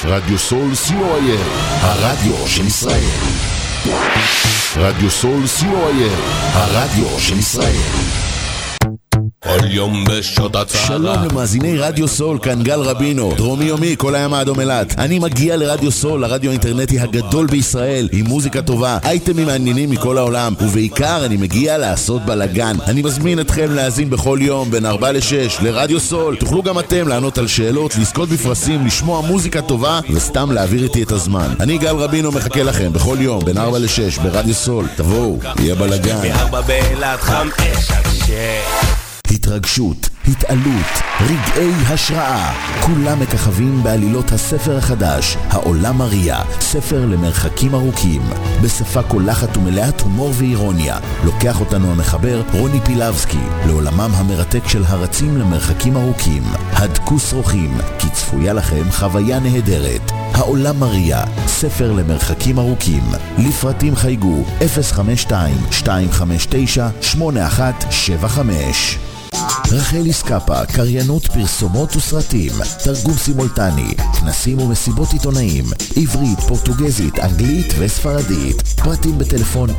רדיו סול co.il, הרדיו של ישראל. רדיו סול co.il, הרדיו של ישראל. כל יום בשעות הצהרה. שלום למאזיני רדיו סול, כאן גל רבינו, דרומי יומי, כל הים האדום אילת. אני מגיע לרדיו סול, הרדיו האינטרנטי הגדול בישראל, עם מוזיקה טובה, אייטמים מעניינים מכל העולם, ובעיקר אני מגיע לעשות בלגן. אני מזמין אתכם להאזין בכל יום בין 4 ל-6 לרדיו סול. תוכלו גם אתם לענות על שאלות, לזכות בפרסים, לשמוע מוזיקה טובה וסתם להעביר איתי את הזמן. אני גל רבינו מחכה לכם בכל יום בין 4 ל-6 ברדיו סול. תבואו, יהיה בלגן. מ-4 באילת 5 עד 6. התרגשות, התעלות, רגעי השראה, כולם מככבים בעלילות הספר החדש, העולם מריה, ספר למרחקים ארוכים. בשפה קולחת ומלאת הומור ואירוניה, לוקח אותנו המחבר רוני פילבסקי לעולמם המרתק של הרצים למרחקים ארוכים. הדקו שרוכים, כי צפויה לכם חוויה נהדרת. העולם מריה, ספר למרחקים ארוכים. לפרטים חייגו 052-259-8175. רחל סקאפה, קריינות פרסומות וסרטים, תרגום סימולטני, כנסים ומסיבות עיתונאים, עברית, פורטוגזית, אנגלית וספרדית. פרטים בטלפון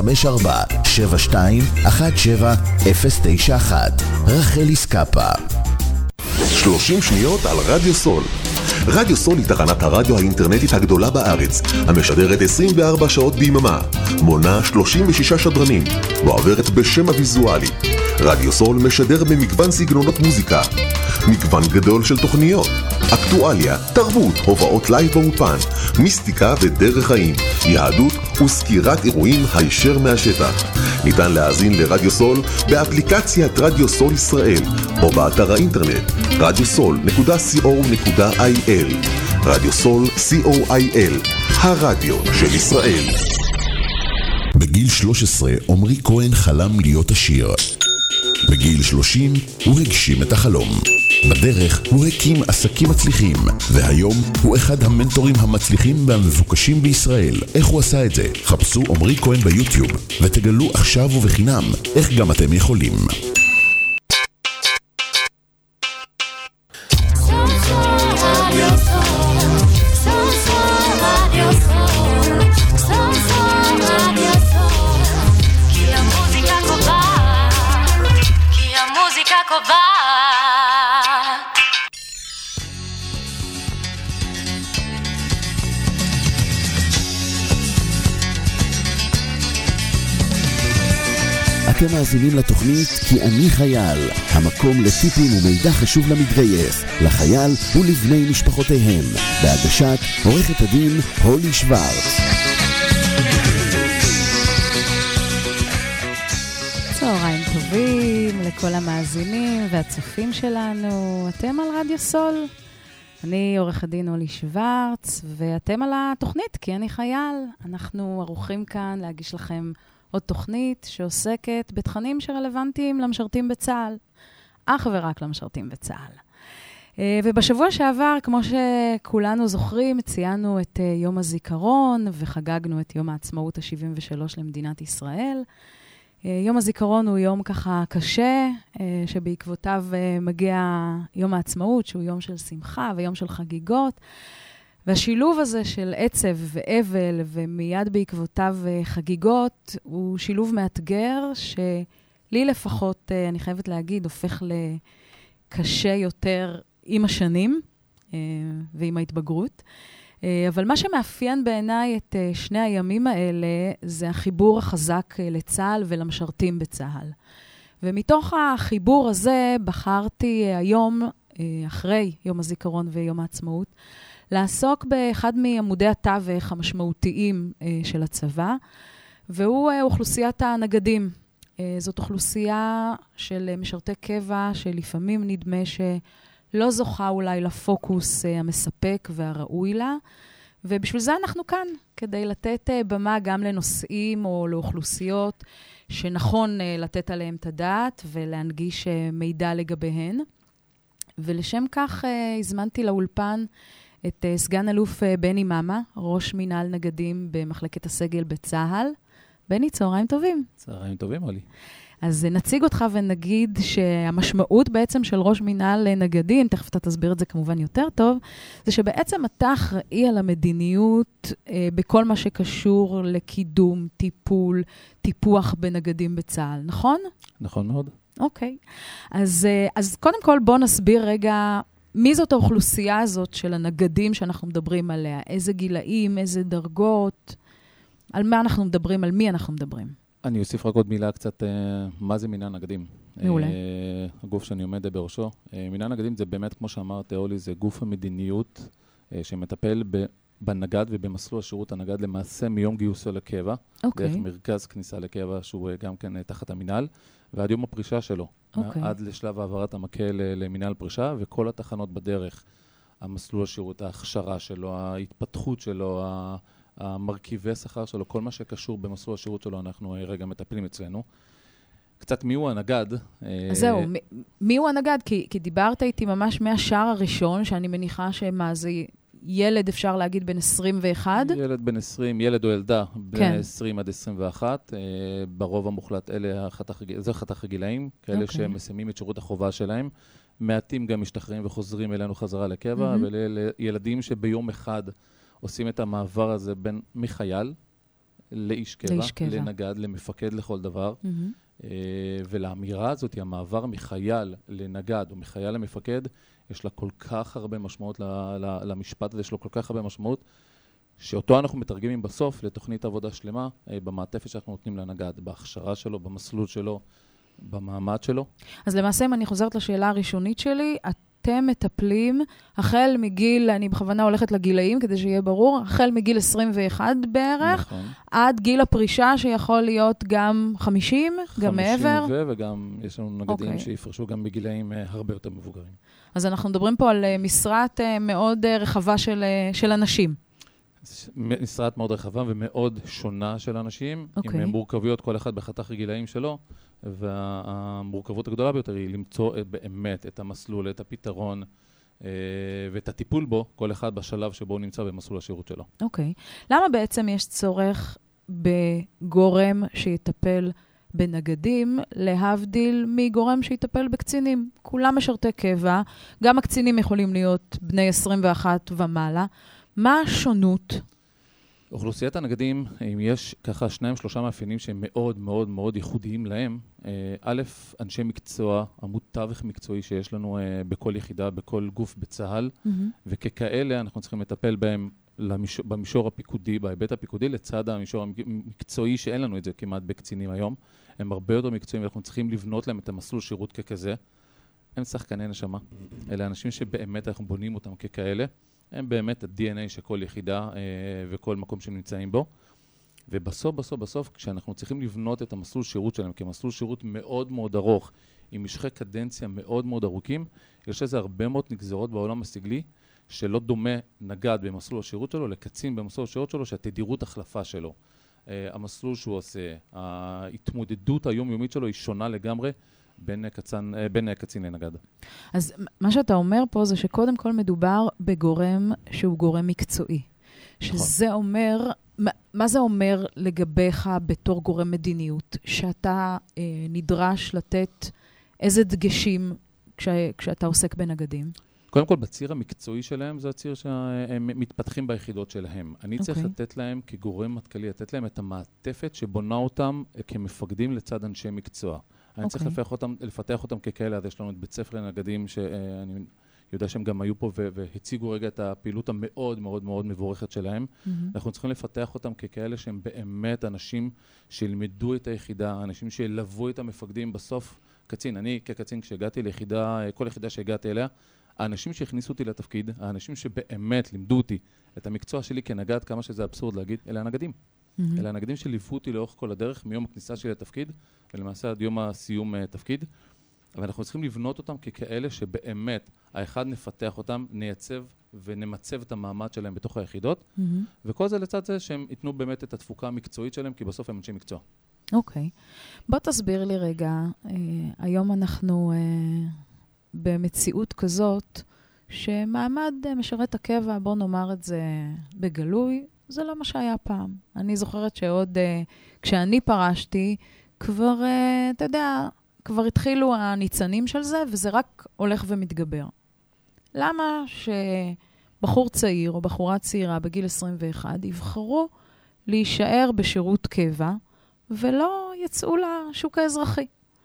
054-7217-091. רחל סקאפה. 30 שניות על רדיו סול. רדיו סול היא תחנת הרדיו האינטרנטית הגדולה בארץ, המשדרת 24 שעות ביממה, מונה 36 שדרנים, ועוברת בשם הוויזואלי. רדיו סול משדר במגוון סגנונות מוזיקה, מגוון גדול של תוכניות, אקטואליה, תרבות, הופעות לייב באופן, מיסטיקה ודרך חיים, יהדות וסקירת אירועים הישר מהשטח. ניתן להאזין לרדיו סול באפליקציית רדיו סול ישראל או באתר האינטרנט radiosol.co.il. רדיו סול co.il, הרדיו של ישראל. בגיל 13 עמרי כהן חלם להיות עשיר. בגיל 30 הוא הגשים את החלום. בדרך הוא הקים עסקים מצליחים, והיום הוא אחד המנטורים המצליחים והמבוקשים בישראל. איך הוא עשה את זה? חפשו עמרי כהן ביוטיוב ותגלו עכשיו ובחינם איך גם אתם יכולים. אתם מאזינים לתוכנית כי אני חייל, המקום לטיפים ומידע חשוב למתגייס, לחייל ולבני משפחותיהם, בהגשת עורכת הדין הולי שוורץ. צהריים טובים לכל המאזינים והצופים שלנו. אתם על רדיו סול, אני עורכת דין הולי שוורץ, ואתם על התוכנית כי אני חייל. אנחנו ערוכים כאן להגיש לכם עוד תוכנית שעוסקת בתכנים שרלוונטיים למשרתים בצה"ל, אך ורק למשרתים בצה"ל. ובשבוע שעבר, כמו שכולנו זוכרים, ציינו את יום הזיכרון וחגגנו את יום העצמאות ה-73 למדינת ישראל. יום הזיכרון הוא יום ככה קשה, שבעקבותיו מגיע יום העצמאות, שהוא יום של שמחה ויום של חגיגות. והשילוב הזה של עצב ואבל ומיד בעקבותיו חגיגות, הוא שילוב מאתגר שלי לפחות, אני חייבת להגיד, הופך לקשה יותר עם השנים ועם ההתבגרות. אבל מה שמאפיין בעיניי את שני הימים האלה, זה החיבור החזק לצה"ל ולמשרתים בצה"ל. ומתוך החיבור הזה בחרתי היום, אחרי יום הזיכרון ויום העצמאות, לעסוק באחד מעמודי התווך המשמעותיים של הצבא, והוא אוכלוסיית הנגדים. זאת אוכלוסייה של משרתי קבע, שלפעמים נדמה שלא זוכה אולי לפוקוס המספק והראוי לה, ובשביל זה אנחנו כאן, כדי לתת במה גם לנושאים או לאוכלוסיות שנכון לתת עליהם את הדעת ולהנגיש מידע לגביהן. ולשם כך הזמנתי לאולפן את סגן אלוף בני מאמה, ראש מינהל נגדים במחלקת הסגל בצה"ל. בני, צהריים טובים. צהריים טובים, עלי. אז נציג אותך ונגיד שהמשמעות בעצם של ראש מינהל נגדים, תכף אתה תסביר את זה כמובן יותר טוב, זה שבעצם אתה אחראי על המדיניות בכל מה שקשור לקידום, טיפול, טיפוח בנגדים בצה"ל, נכון? נכון מאוד. אוקיי. אז קודם כל בוא נסביר רגע מי זאת האוכלוסייה הזאת של הנגדים שאנחנו מדברים עליה, איזה גילאים, איזה דרגות, על מה אנחנו מדברים, על מי אנחנו מדברים. אני אוסיף רק עוד מילה קצת, מה זה מינהל נגדים? מעולה. הגוף שאני עומד בראשו. מינהל נגדים זה באמת, כמו שאמרת, אולי, זה גוף המדיניות שמטפל בנגד ובמסלול השירות הנגד למעשה מיום גיוסו לקבע, דרך מרכז כניסה לקבע שהוא גם כן תחת המינהל, ועד יום הפרישה שלו, עד לשלב העברת המקל למינהל פרישה, וכל התחנות בדרך, המסלול השירות, ההכשרה שלו, ההתפתחות שלו, המרכיבי שכר שלו, כל מה שקשור במסלול השירות שלו, אנחנו רגע מטפלים אצלנו. קצת מי הוא הנגד? אז זהו, מי הוא הנגד? כי דיברת איתי ממש מהשער הראשון, שאני מניחה שמה זה ילד, אפשר להגיד, בן 21? ילד בן 20, ילד או ילדה, בין 20 עד 21. ברוב המוחלט, זה חתך הגילאים, כאלה שמסיימים את שירות החובה שלהם. מעטים גם משתחררים וחוזרים אלינו חזרה לקבע, ולילדים שביום אחד עושים את המעבר הזה בין מחייל לאיש קבע, לנגד, למפקד לכל דבר. ולאמירה הזאת, המעבר מחייל לנגד או מחייל למפקד, יש לה כל כך הרבה משמעות למשפט הזה, יש לו כל כך הרבה משמעות, שאותו אנחנו מתרגמים בסוף לתוכנית עבודה שלמה, במעטפת שאנחנו נותנים לנגד, בהכשרה שלו, במסלול שלו, במעמד שלו. אז למעשה, אם אני חוזרת לשאלה הראשונית שלי, אתם מטפלים, החל מגיל, אני בכוונה הולכת לגילאים, כדי שיהיה ברור, החל מגיל 21 בערך, נכון. עד גיל הפרישה, שיכול להיות גם 50, גם מעבר. 50 וגם יש לנו נגדים שיפרשו גם בגילאים הרבה יותר מבוגרים. אז אנחנו מדברים פה על משרת מאוד רחבה של אנשים. משרת מאוד רחבה ומאוד שונה של אנשים, עם מורכבויות כל אחד בחתך הגילאים שלו, והמורכבות הגדולה ביותר היא למצוא באמת את המסלול, את הפתרון ואת הטיפול בו, כל אחד בשלב שבו הוא נמצא במסלול השירות שלו. אוקיי. למה בעצם יש צורך בגורם שיטפל בנגדים, להבדיל מגורם שיטפל בקצינים? כולם משרתי קבע, גם הקצינים יכולים להיות בני 21 ומעלה. מה השונות? אוכלוסיית הנגדים, אם יש ככה 2-3 מאפיינים שהם מאוד מאוד מאוד ייחודיים להם, א', אנשי מקצוע, עמוד תווך מקצועי שיש לנו בכל יחידה, בכל גוף בצהל, וככאלה אנחנו צריכים לטפל בהם במישור הפיקודי, בהיבט הפיקודי, לצד המישור המקצועי שאין לנו את זה כמעט בקצינים היום. הם הרבה יותר מקצועיים ואנחנו צריכים לבנות להם את המסלול שירות ככזה. הם שחקני נשמה, אלה אנשים שבאמת אנחנו בונים אותם ככאלה. הם באמת ה-DNA של כל יחידה וכל מקום שהם נמצאים בו. ובסוף, כשאנחנו צריכים לבנות את המסלול שירות שלהם כמסלול שירות מאוד מאוד ארוך, עם משכי קדנציה מאוד מאוד ארוכים, יש לזה הרבה מאוד נגזרות בעולם הסגלי, שלא דומה נגד במסלול השירות שלו לקצין במסלול השירות שלו, שהתדירות החלפה שלו. המסלול שהוא עושה, ההתמודדות היומיומית שלו היא שונה לגמרי, בין קצין לנגד. אז מה שאתה אומר פה זה שקודם כל מדובר בגורם שהוא גורם מקצועי. שזה אומר, מה זה אומר לגביך בתור גורם מדיניות? שאתה נדרש לתת איזה דגשים כשאתה עוסק בנגדים? קודם כל, בציר המקצועי שלהם, זה הציר שהם מתפתחים ביחידות שלהם. אני צריך לתת להם כגורם מטכ"לי, לתת להם את המעטפת שבונה אותם כמפקדים לצד אנשי מקצוע. אני צריך לפתח אותם ככאלה, אז יש לנו את בית ספר לנגדים, שאני יודע שהם גם היו פה והציגו רגע את הפעילות המאוד מאוד מאוד מבורכת שלהם. אנחנו צריכים לפתח אותם ככאלה שהם באמת אנשים שילמדו את היחידה, אנשים שילוו את המפקדים בסוף. קצין, אני כקצין כשהגעתי ליחידה, כל יחידה שהגעתי אליה, האנשים שהכניסו אותי לתפקיד, האנשים שבאמת לימדו אותי את המקצוע שלי כנגד, כמה שזה אבסורד להגיד, אלה הנגדים. אלה הנגדים שליוו אותי לאורך כל הדרך, מיום הכניסה שלי לתפקיד, ולמעשה עד יום הסיום תפקיד. אבל אנחנו צריכים לבנות אותם ככאלה שבאמת, האחד נפתח אותם, נייצב ונמצב את המעמד שלהם בתוך היחידות, וכל זה לצד זה שהם ייתנו באמת את התפוקה המקצועית שלהם, כי בסוף הם אנשי מקצוע. אוקיי. בוא תסביר לי רגע, היום אנחנו במציאות כזאת, שמעמד משרת הקבע, בוא נאמר את זה בגלוי, זה לא מה שהיה פעם. אני זוכרת שעוד כשאני פרשתי, כבר, אתה יודע, כבר התחילו הניצנים של זה, וזה רק הולך ומתגבר. למה שבחור צעיר או בחורה צעירה בגיל 21 יבחרו להישאר בשירות קבע, ולא יצאו לשוק האזרחי?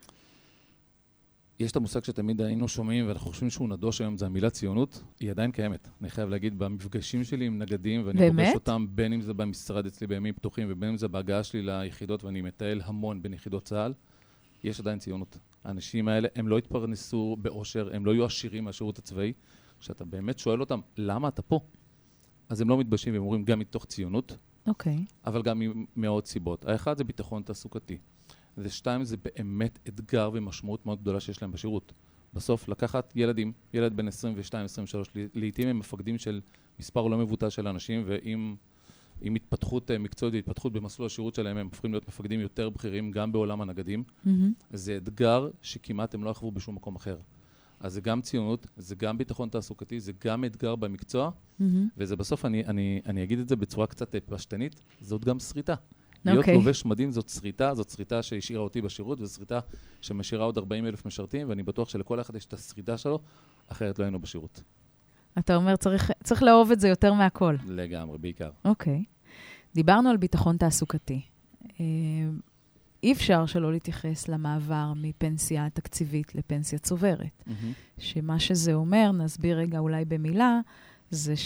יש את המושג שתמיד היינו שומעים, ואנחנו חושבים שהוא נדוש היום, זה המילה ציונות, היא עדיין קיימת. אני חייב להגיד, במפגשים שלי עם נגדים, ואני פוגש אותם בין אם זה במשרד אצלי בימים פתוחים, ובין אם זה בהגעה שלי ליחידות, ואני מטייל המון בין יחידות צה"ל, יש עדיין ציונות. האנשים האלה, הם לא התפרנסו באושר, הם לא יהיו עשירים מהשירות הצבאי. כשאתה באמת שואל אותם, למה אתה פה? אז הם לא מתביישים, והם אומרים גם מתוך ציונות, אבל גם ממאות סיבות. האחד זה ביטחון תעסוקתי. ושתיים, זה באמת אתגר ומשמעות מאוד גדולה שיש להם בשירות. בסוף, לקחת ילדים, ילד בין 22, 23, לעתים הם מפקדים של מספר לא מבוטל של אנשים, ועם התפתחות מקצועית והתפתחות במסלול השירות שלהם, הם הופכים להיות מפקדים יותר בכירים, גם בעולם הנגדים. זה אתגר שכמעט הם לא יחוו בשום מקום אחר. אז זה גם ציונות, זה גם ביטחון תעסוקתי, זה גם אתגר במקצוע, וזה בסוף, אני אגיד את זה בצורה קצת פשטנית, זאת גם שריטה. להיות לובש מדים זאת שריטה שהשאירה אותי בשירות, וזו שריטה שמשאירה עוד 40,000 משרתים, ואני בטוח שלכל אחד יש את השריטה שלו, אחרת לא היינו בשירות. אתה אומר, צריך לאהוב את זה יותר מהכל. לגמרי, בעיקר. אוקיי. דיברנו על ביטחון תעסוקתי. אי אפשר שלא להתייחס למעבר מפנסיה תקציבית לפנסיה צוברת. שמה שזה אומר, נסביר רגע אולי במילה, זה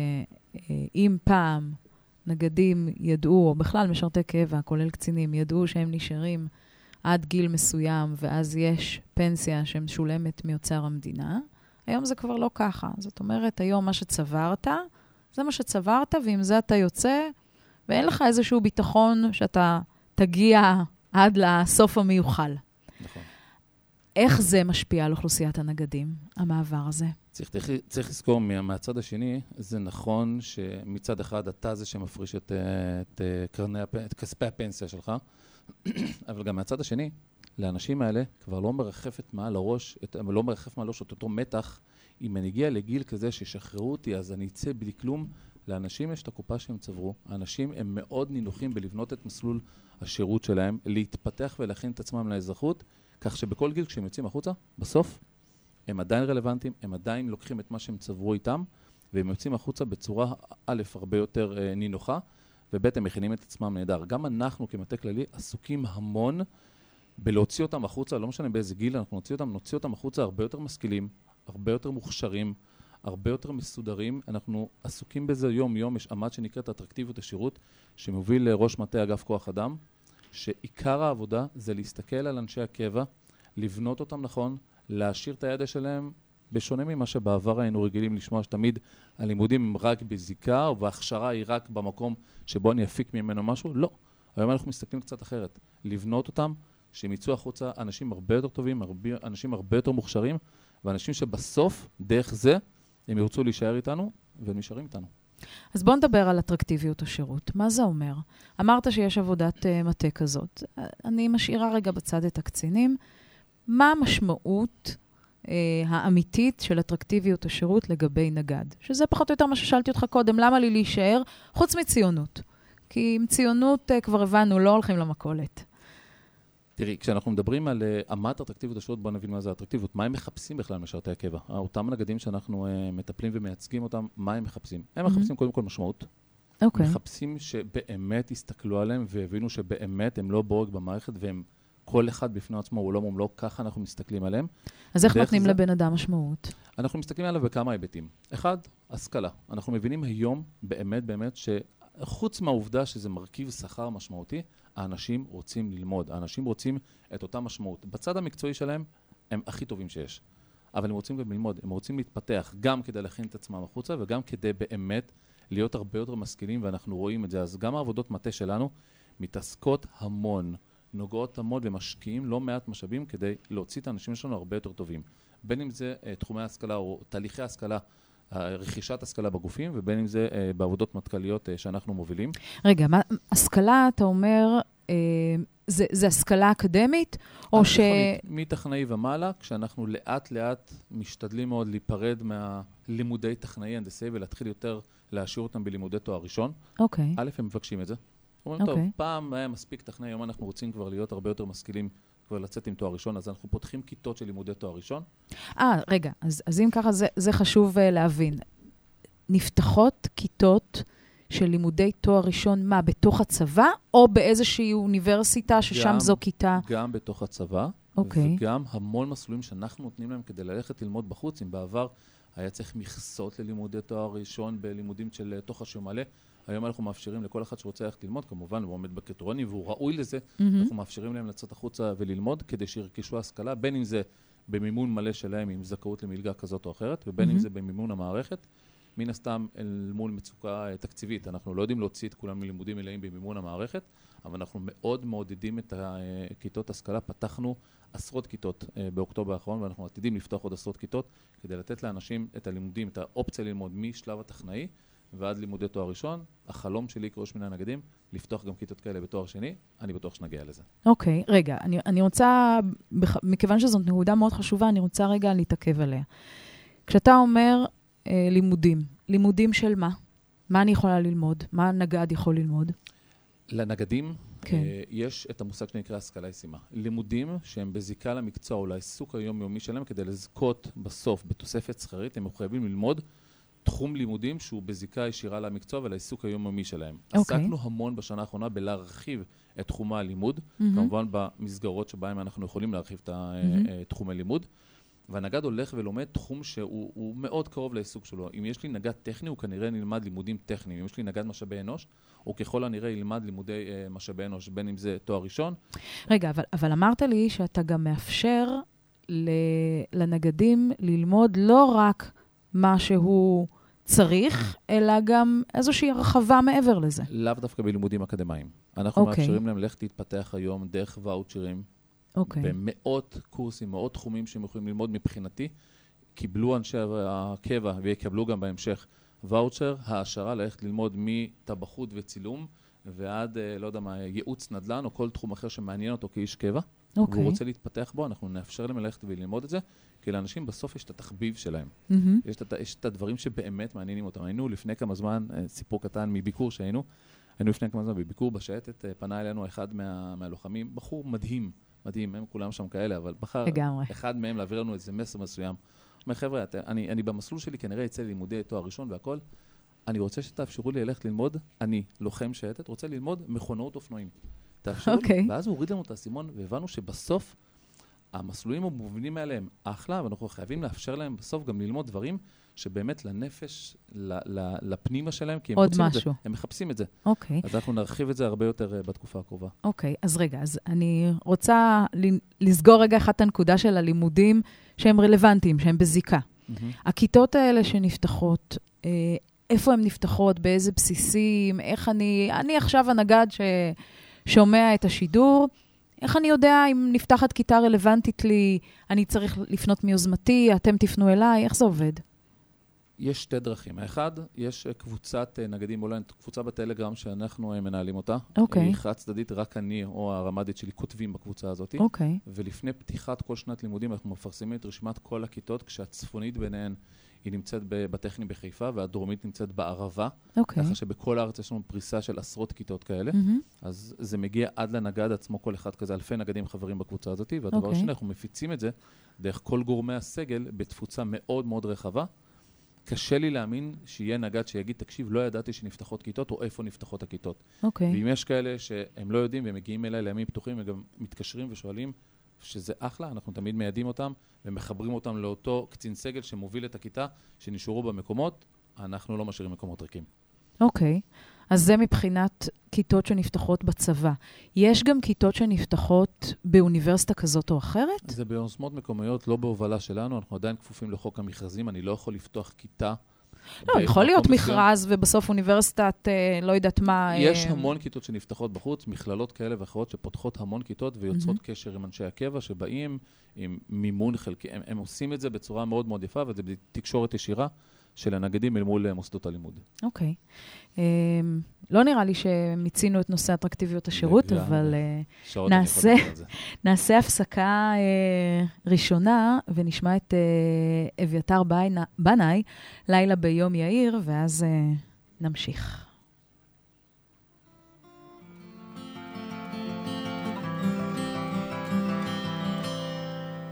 שאם פעם נגדים ידעו, או בכלל משרתי קבע, כולל קצינים, ידעו שהם נשארים עד גיל מסוים, ואז יש פנסיה שמשולמת מיוצר המדינה, היום זה כבר לא ככה. זאת אומרת, היום מה שצברת, זה מה שצברת, ועם זה אתה יוצא, ואין לך איזשהו ביטחון שאתה תגיע עד לסוף המיוחל. נכון. איך זה משפיע על אוכלוסיית הנגדים, המעבר הזה? צריך לזכור מהצד השני, זה נכון שמצד אחד אתה זה שמפריש את כספי הפנסיה שלך, אבל גם מהצד השני, לאנשים האלה כבר לא מרחפת מעל הראש, לא מרחף מעל הראש את אותו מתח. אם אני אגיע לגיל כזה ששחררו אותי, אז אני אצא בלי כלום. לאנשים יש את הקופה שהם צברו. האנשים הם מאוד נינוחים בלבנות את מסלול השירות שלהם, להתפתח ולהכין את עצמם לאזרחות, כך שבכל גיל כשהם יוצאים החוצה, בסוף הם עדיין רלוונטיים, הם עדיין לוקחים את מה שהם צברו איתם, והם יוצאים החוצה בצורה א', הרבה יותר נינוחה, וב', הם מכינים את עצמם נהדר. גם אנחנו כמטה כללי עסוקים המון בלהוציא אותם החוצה, לא משנה באיזה גיל אנחנו נוציא אותם החוצה הרבה יותר משכילים, הרבה יותר מוכשרים, הרבה יותר מסודרים. אנחנו עסוקים בזה יום-יום, יש עמד שנקראת אטרקטיביות השירות, שמוביל לראש מטה אגף כוח אדם, שעיקר העבודה זה להסתכל על אנשי הקבע, לבנות אותם נכון, להשאיר את הידע שלהם, בשונה ממה שבעבר היינו רגילים לשמוע שתמיד הלימודים הם רק בזיקה, וההכשרה היא רק במקום שבו אני אפיק ממנו משהו. לא. היום אנחנו מסתכלים קצת אחרת. לבנות אותם, שהם יצאו החוצה אנשים הרבה יותר טובים, אנשים הרבה יותר מוכשרים, ואנשים שבסוף, דרך זה, הם ירצו להישאר איתנו, והם נשארים איתנו. אז בוא נדבר על אטרקטיביות השירות. מה זה אומר? אמרת שיש עבודת מטה כזאת. אני משאירה רגע בצד את הקצינים. מה המשמעות האמיתית של אטרקטיביות השירות לגבי נגד? שזה פחות או יותר מה ששאלתי אותך קודם, למה לי להישאר? חוץ מציונות. כי עם ציונות כבר הבנו, לא הולכים למכולת. תראי, כשאנחנו מדברים על אמת אטרקטיביות השירות, בוא נבין מה זה אטרקטיביות. מה הם מחפשים בכלל משרתי הקבע? אותם נגדים שאנחנו מטפלים ומייצגים אותם, מה הם מחפשים? הם מחפשים קודם כל משמעות. מחפשים שבאמת יסתכלו עליהם והבינו שבאמת הם לא בורג במערכת והם כל אחד בפני עצמו הוא לא מומלוא, ככה אנחנו מסתכלים עליהם. אז איך נותנים לבן אדם משמעות? אנחנו מסתכלים עליו בכמה היבטים. אחד, השכלה. אנחנו מבינים היום באמת שחוץ מהעובדה שזה מרכיב שכר משמעותי, האנשים רוצים ללמוד, האנשים רוצים את אותה משמעות. בצד המקצועי שלהם הם הכי טובים שיש. אבל הם רוצים גם ללמוד, הם רוצים להתפתח גם כדי להכין את עצמם החוצה וגם כדי באמת להיות הרבה יותר משכילים, ואנחנו רואים את זה. אז גם העבודות מטה שלנו מתעסקות המון, נוגעות המון ומשקיעים לא מעט משאבים כדי להוציא את האנשים שלנו הרבה יותר טובים. בין אם זה תחומי ההשכלה או תהליכי ההשכלה, רכישת השכלה בגופים, ובין אם זה בעבודות מטכ"ליות שאנחנו מובילים. רגע, השכלה, אתה אומר, זה השכלה אקדמית? או ש... מטכנאי ומעלה, כשאנחנו לאט לאט משתדלים מאוד להיפרד מהלימודי טכנאי הנדסאי, ולהתחיל יותר להשאיר אותם בלימודי תואר ראשון. אוקיי. א', הם מבקשים את זה. אומרים, טוב, פעם היה מספיק טכנאי, היום אנחנו רוצים כבר להיות הרבה יותר משכילים, כבר לצאת עם תואר ראשון, אז אנחנו פותחים כיתות של לימודי תואר ראשון. רגע, אז אם ככה, זה חשוב להבין. נפתחות כיתות של לימודי תואר ראשון, מה, בתוך הצבא, או באיזושהי אוניברסיטה ששם זו כיתה? גם בתוך הצבא, וגם המון מסלולים שאנחנו נותנים להם כדי ללכת ללמוד בחוץ. אם בעבר היה צריך מכסות ללימודי תואר ראשון בלימודים של תוך השם מלא, היום אנחנו מאפשרים לכל אחד שרוצה ללכת ללמוד, כמובן הוא עומד בקריטריונים והוא ראוי לזה, אנחנו מאפשרים להם לצאת החוצה וללמוד כדי שירכשו השכלה, בין אם זה במימון מלא שלהם עם זכאות למלגה כזאת או אחרת, ובין אם זה במימון המערכת. מן הסתם אל מול מצוקה תקציבית. אנחנו לא יודעים להוציא את כולם מלימודים מלאים במימון המערכת, אבל אנחנו מאוד מעודדים את הכיתות השכלה. פתחנו עשרות כיתות באוקטובר האחרון, ואנחנו עתידים לפתוח עוד עשרות כיתות, כדי לתת לאנשים את הלימודים, את האופציה ללמוד משלב הטכנאי ועד לימודי תואר ראשון. החלום שלי כראש מנהל נגדים, לפתוח גם כיתות כאלה בתואר שני, אני בטוח שנגיע לזה. אוקיי, רגע, אני רוצה, מכיוון שזאת נקודה מאוד חשובה, אני רוצה רגע להתעכב עליה. כשאתה אומר לימודים של מה? מה אני יכולה ללמוד? מה נגד יכול ללמוד? לנגדים יש את המושג שנקרא השכלה ישימה. לימודים שהם בזיקה למקצוע או לעיסוק היומיומי שלהם, כדי לזכות בסוף בתוספת שכרית, הם מחויבים ללמוד תחום לימודים שהוא בזיקה ישירה למקצוע ולעיסוק היומיומי שלהם. עסקנו המון בשנה האחרונה בלהרחיב את תחומי הלימוד, כמובן במסגרות שבהם אנחנו יכולים להרחיב את תחומי לימוד. והנגד הולך ולומד תחום שהוא מאוד קרוב לעיסוק שלו. אם יש לי נגד טכני, הוא כנראה נלמד לימודים טכניים. אם יש לי נגד משאבי אנוש, הוא ככל הנראה ילמד לימודי משאבי אנוש, בין אם זה תואר ראשון. רגע, אבל אמרת לי שאתה גם מאפשר לנגדים ללמוד לא רק מה שהוא צריך, אלא גם איזושהי הרחבה מעבר לזה. לאו דווקא בלימודים אקדמיים. אנחנו מאפשרים להם ללכת להתפתח היום דרך ואוצ'רים, במאות קורסים, מאות תחומים שהם יכולים ללמוד מבחינתי, קיבלו אנשי הקבע ויקבלו גם בהמשך ואוצ'ר, העשרה ללכת ללמוד מטבחות וצילום, ועד, לא יודע מה, ייעוץ נדל"ן או כל תחום אחר שמעניין אותו כאיש קבע, והוא רוצה להתפתח בו, אנחנו נאפשר להם ללכת וללמוד את זה, כי לאנשים בסוף יש את התחביב שלהם. יש את הדברים שבאמת מעניינים אותם. היינו לפני כמה זמן, סיפור קטן מביקור שהיינו, היינו לפני כמה זמן בביקור בשייטת, פנה אלינו אחד מהלוחמים, בחור מדהים, מדהים, הם כולם שם כאלה, אבל בחר אחד מהם להעביר לנו איזה מסר מסוים. אומר, חבר'ה, אני במסלול שלי כנראה יצא לימודי תואר ראשון והכל, אני רוצה שתאפשרו לי ללכת ללמוד, אני לוחם שייטת, רוצה ללמוד מכונאות אופנועים. תאפשרו לי, ואז הוא הוריד לנו את הסימון, והבנו שבסוף המסלולים המובנים האלה הם אחלה, ואנחנו חייבים לאפשר להם בסוף גם ללמוד דברים שבאמת לנפש, לפנימה שלהם, כי הם רוצים את זה, הם מחפשים את זה. אז אנחנו נרחיב את זה הרבה יותר בתקופה הקרובה. אז רגע, אז אני רוצה לסגור רגע אחת הנקודה של הלימודים שהם רלוונטיים, שהם בזיקה. הכיתות האלה שנפתחות, איפה הן נפתחות, באיזה בסיסים, איך אני עכשיו הנגד ששומע את השידור, איך אני יודע אם נפתחת כיתה רלוונטית לי, אני צריך לפנות מיוזמתי, אתם תפנו אליי, איך זה עובד? יש שתי דרכים. האחד, יש קבוצת נגדים אולי, קבוצה בטלגרם שאנחנו מנהלים אותה. היא חד צדדית, רק אני או הרמדית שלי כותבים בקבוצה הזאת. ולפני פתיחת כל שנת לימודים, אנחנו מפרסמים את רשימת כל הכיתות, כשהצפונית ביניהן היא נמצאת בטכני בחיפה, והדרומית נמצאת בערבה. ככה שבכל הארץ יש לנו פריסה של עשרות כיתות כאלה. אז זה מגיע עד לנגד עצמו, כל אחד כזה, אלפי נגדים חברים בקבוצה הזאת. והדבר השני, אנחנו מפיצים את זה דרך כל גורמי הסגל בתפוצה מאוד מאוד רחבה. קשה לי להאמין שיהיה נגד שיגיד, תקשיב, לא ידעתי שנפתחות כיתות, או איפה נפתחות הכיתות. ואם יש כאלה שהם לא יודעים, והם מגיעים אליי לימים פתוחים, וגם מתקשרים ושואלים, שזה אחלה, אנחנו תמיד מיידים אותם, ומחברים אותם לאותו קצין סגל שמוביל את הכיתה, שנשארו במקומות, אנחנו לא משאירים מקומות ריקים. אז זה מבחינת כיתות שנפתחות בצבא. יש גם כיתות שנפתחות באוניברסיטה כזאת או אחרת? זה ביוזמות מקומיות, לא בהובלה שלנו, אנחנו עדיין כפופים לחוק המכרזים, אני לא יכול לפתוח כיתה. לא, יכול להיות מכרז ובסוף אוניברסיטת, לא יודעת מה. יש המון כיתות שנפתחות בחוץ, מכללות כאלה ואחרות שפותחות המון כיתות ויוצרות קשר עם אנשי הקבע שבאים עם מימון חלקי, הם עושים את זה בצורה מאוד מאוד יפה, וזה בתקשורת ישירה של הנגדים אל מול מוסדות הלימוד. לא נראה לי שמיצינו את נושא אטרקטיביות השירות, אבל נעשה הפסקה ראשונה, ונשמע את אביתר בנאי, לילה ביום יאיר, ואז נמשיך.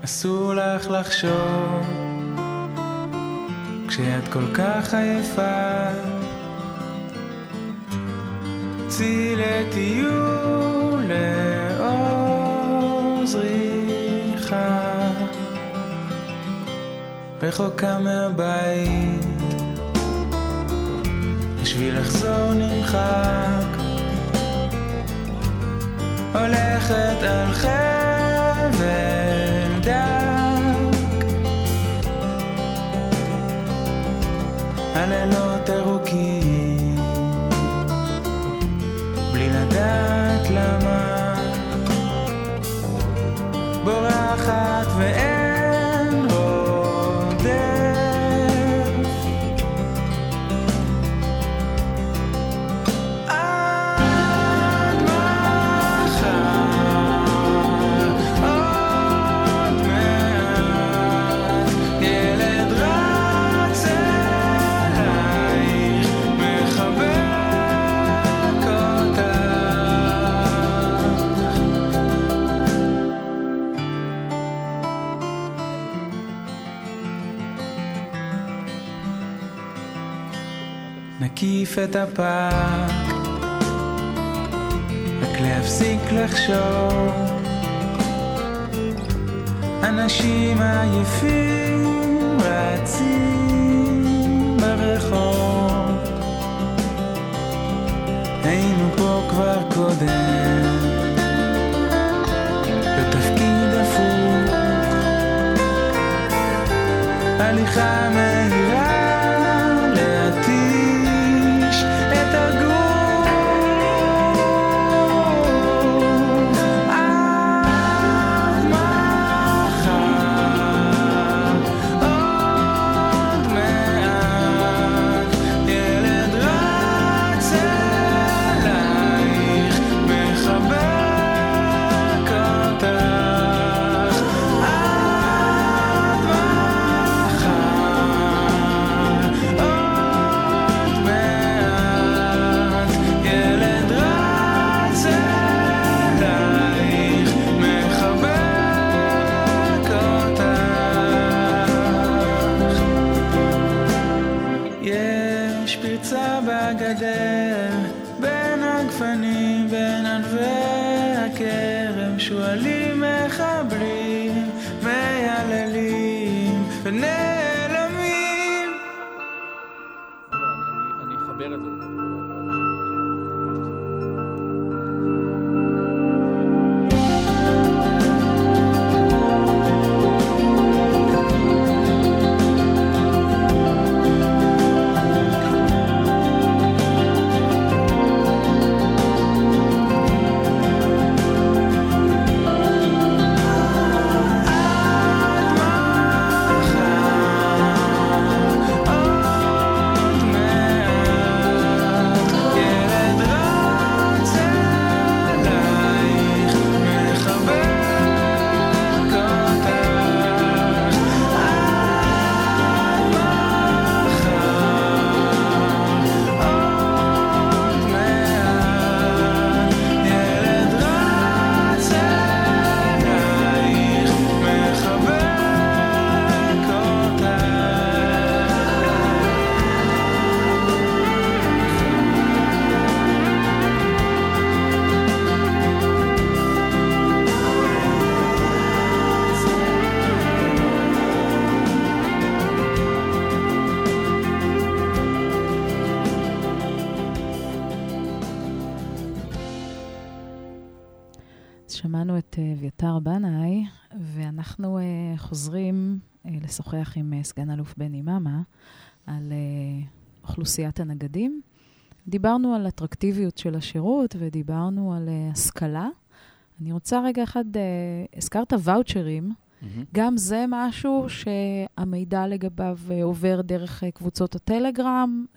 אסור לך לחשוב כשאת כל כך עייפה, צאי לטיול לאור זריחה רחוקה מהבית, בשביל לחזור נמחק, הולכת על חבל דק, הלילות ארוכים, בלי לדעת למה, בורחת ואין רודף, עד מחר, עוד מעט, ילד רץ אלייך, מחבק אותך. נקיף את הפארק, רק להפסיק לחשוב, אנשים עייפים רצים ברחוב, היינו פה כבר קודם, בתפקיד הפוך, הליכה מהירה להתיש את הגוף, עד מחר, עוד מעט, ילד רץ אלייך, מחבק אותך, עד מחר, עוד מעט, ילד רץ אלייך, מחבק אותך. יש פרצה בגדר, בין הגפנים, בין ענבי הכרם, שואלים מחבלים, מייללים ונעלמים. אני אחבר את זה. שמענו את אביתר בנאי, ואנחנו חוזרים לשוחח עם סגן אלוף בני מאמה על אוכלוסיית הנגדים. דיברנו על אטרקטיביות של השירות ודיברנו על השכלה. אני רוצה רגע אחד, הזכרת ואוצ'רים, גם זה משהו שהמידע לגביו עובר דרך קבוצות הטלגרם,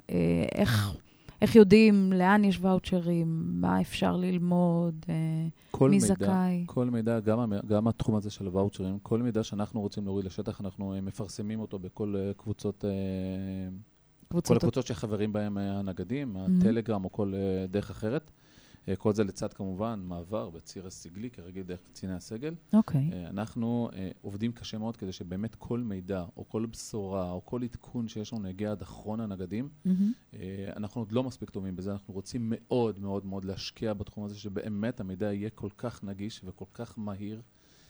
איך יודעים לאן יש ואוצ'רים, מה אפשר ללמוד, מי זכאי. כל מידע, גם התחום הזה של ואוצ'רים, כל מידע שאנחנו רוצים להוריד לשטח, אנחנו מפרסמים אותו בכל קבוצות, כל הקבוצות שחברים בהם הנגדים, הטלגרם או כל דרך אחרת. כל זה לצד כמובן מעבר בציר הסגלי, כרגיל דרך קציני הסגל. אוקיי. אנחנו עובדים קשה מאוד כדי שבאמת כל מידע, או כל בשורה, או כל עדכון שיש לנו נגיע עד אחרון הנגדים. אנחנו עוד לא מספיק טובים בזה, אנחנו רוצים מאוד מאוד מאוד להשקיע בתחום הזה, שבאמת המידע יהיה כל כך נגיש וכל כך מהיר.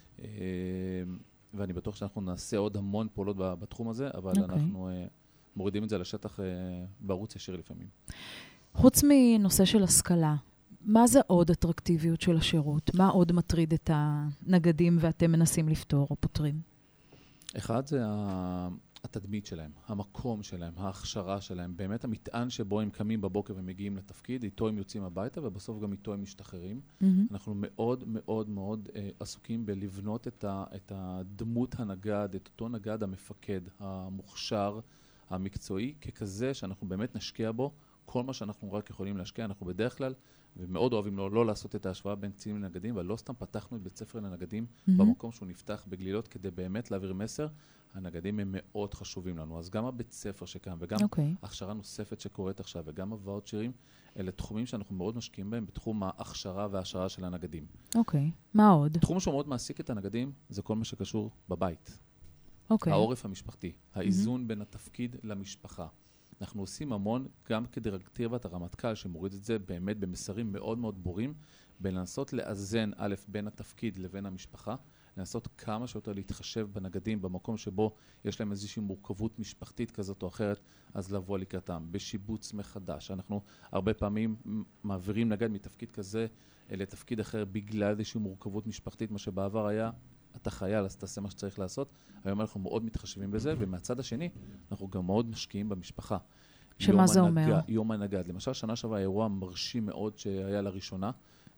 ואני בטוח שאנחנו נעשה עוד המון פעולות בתחום הזה, אבל אנחנו מורידים את זה לשטח בערוץ ישיר לפעמים. חוץ מנושא של השכלה, מה זה עוד אטרקטיביות של השירות? מה עוד מטריד את הנגדים ואתם מנסים לפתור או פותרים? אחד זה התדמית שלהם, המקום שלהם, ההכשרה שלהם, באמת המטען שבו הם קמים בבוקר ומגיעים לתפקיד, איתו הם יוצאים הביתה ובסוף גם איתו הם משתחררים. אנחנו מאוד מאוד מאוד עסוקים בלבנות את הדמות הנגד, את אותו נגד המפקד, המוכשר, המקצועי, ככזה שאנחנו באמת נשקיע בו כל מה שאנחנו רק יכולים להשקיע. אנחנו בדרך כלל, ומאוד אוהבים לא לעשות את ההשוואה בין קצינים לנגדים, אבל לא סתם פתחנו את בית ספר לנגדים במקום שהוא נפתח בגלילות, כדי באמת להעביר מסר. הנגדים הם מאוד חשובים לנו. אז גם הבית ספר שקם, וגם הכשרה נוספת שקורית עכשיו, וגם הוואוצ'רים, אלה תחומים שאנחנו מאוד משקיעים בהם בתחום ההכשרה וההשארה של הנגדים. אוקיי. מה עוד? תחום שהוא מאוד מעסיק את הנגדים, זה כל מה שקשור בבית. העורף המשפחתי, האיזון בין התפקיד למשפחה. אנחנו עושים המון, גם כדירקטיבת הרמטכ"ל, שמוריד את זה באמת במסרים מאוד מאוד ברורים, בלנסות לאזן א' בין התפקיד לבין המשפחה, לנסות כמה שיותר להתחשב בנגדים, במקום שבו יש להם איזושהי מורכבות משפחתית כזאת או אחרת, אז לבוא לקראתם, בשיבוץ מחדש. אנחנו הרבה פעמים מעבירים נגד מתפקיד כזה לתפקיד אחר, בגלל איזושהי מורכבות משפחתית, מה שבעבר היה, אתה חייל, אז תעשה מה שצריך לעשות. היום אנחנו מאוד מתחשבים בזה, ומהצד השני, אנחנו גם מאוד משקיעים במשפחה. שמה זה אומר? יום הנגד. למשל, שנה שעברה אירוע מרשים מאוד שהיה לראשונה,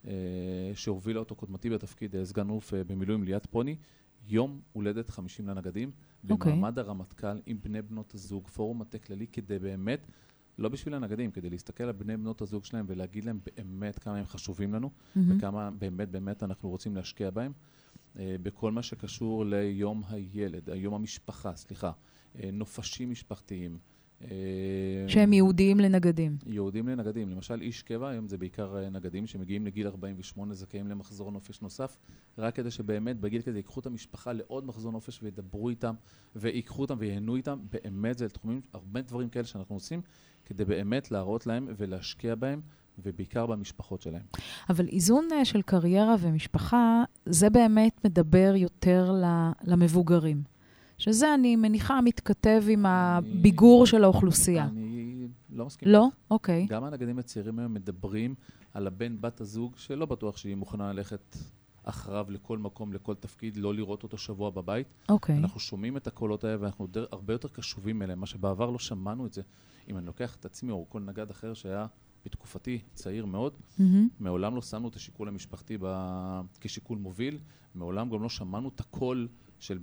שהובילה אותו קודמתי בתפקיד סגן אלוף במילואים ליאת פוני, יום הולדת 50 לנגדים, במעמד הרמטכ"ל עם בני בנות הזוג, פורום מטה כללי, כדי באמת, לא בשביל הנגדים, כדי להסתכל על בני בנות הזוג שלהם ולהגיד להם באמת כמה הם חשובים לנו, וכמה באמת אנחנו רוצים להשקיע בהם. בכל מה שקשור ליום הילד, היום המשפחה, נופשים משפחתיים. שהם יהודיים לנגדים. יהודיים לנגדים. למשל, איש קבע, היום זה בעיקר נגדים שמגיעים לגיל 48, זכאים למחזור נופש נוסף, רק כדי שבאמת בגיל כזה ייקחו את המשפחה לעוד מחזור נופש וידברו איתם, ויקחו אותם ויהנו איתם. באמת זה תחומים, הרבה דברים כאלה שאנחנו עושים, כדי באמת להראות להם ולהשקיע בהם, ובעיקר במשפחות שלהם. אבל איזון של קריירה ומשפחה, זה באמת מדבר יותר למבוגרים. שזה אני מניחה מתכתב עם הביגור של האוכלוסייה. אני לא מסכים. לא? אוקיי. גם הנגדים הצעירים היום מדברים על הבן בת הזוג, שלא בטוח שהיא מוכנה ללכת אחריו לכל מקום, לכל תפקיד, לא לראות אותו שבוע בבית. אוקיי. אנחנו שומעים את הקולות האלה, ואנחנו הרבה יותר קשובים אליהם, מה שבעבר לא שמענו את זה. אם אני לוקח את עצמי או כל נגד אחר שהיה בתקופתי צעיר מאוד, מעולם לא שמנו את השיקול המשפחתי כשיקול מוביל, מעולם גם לא שמענו את הקול של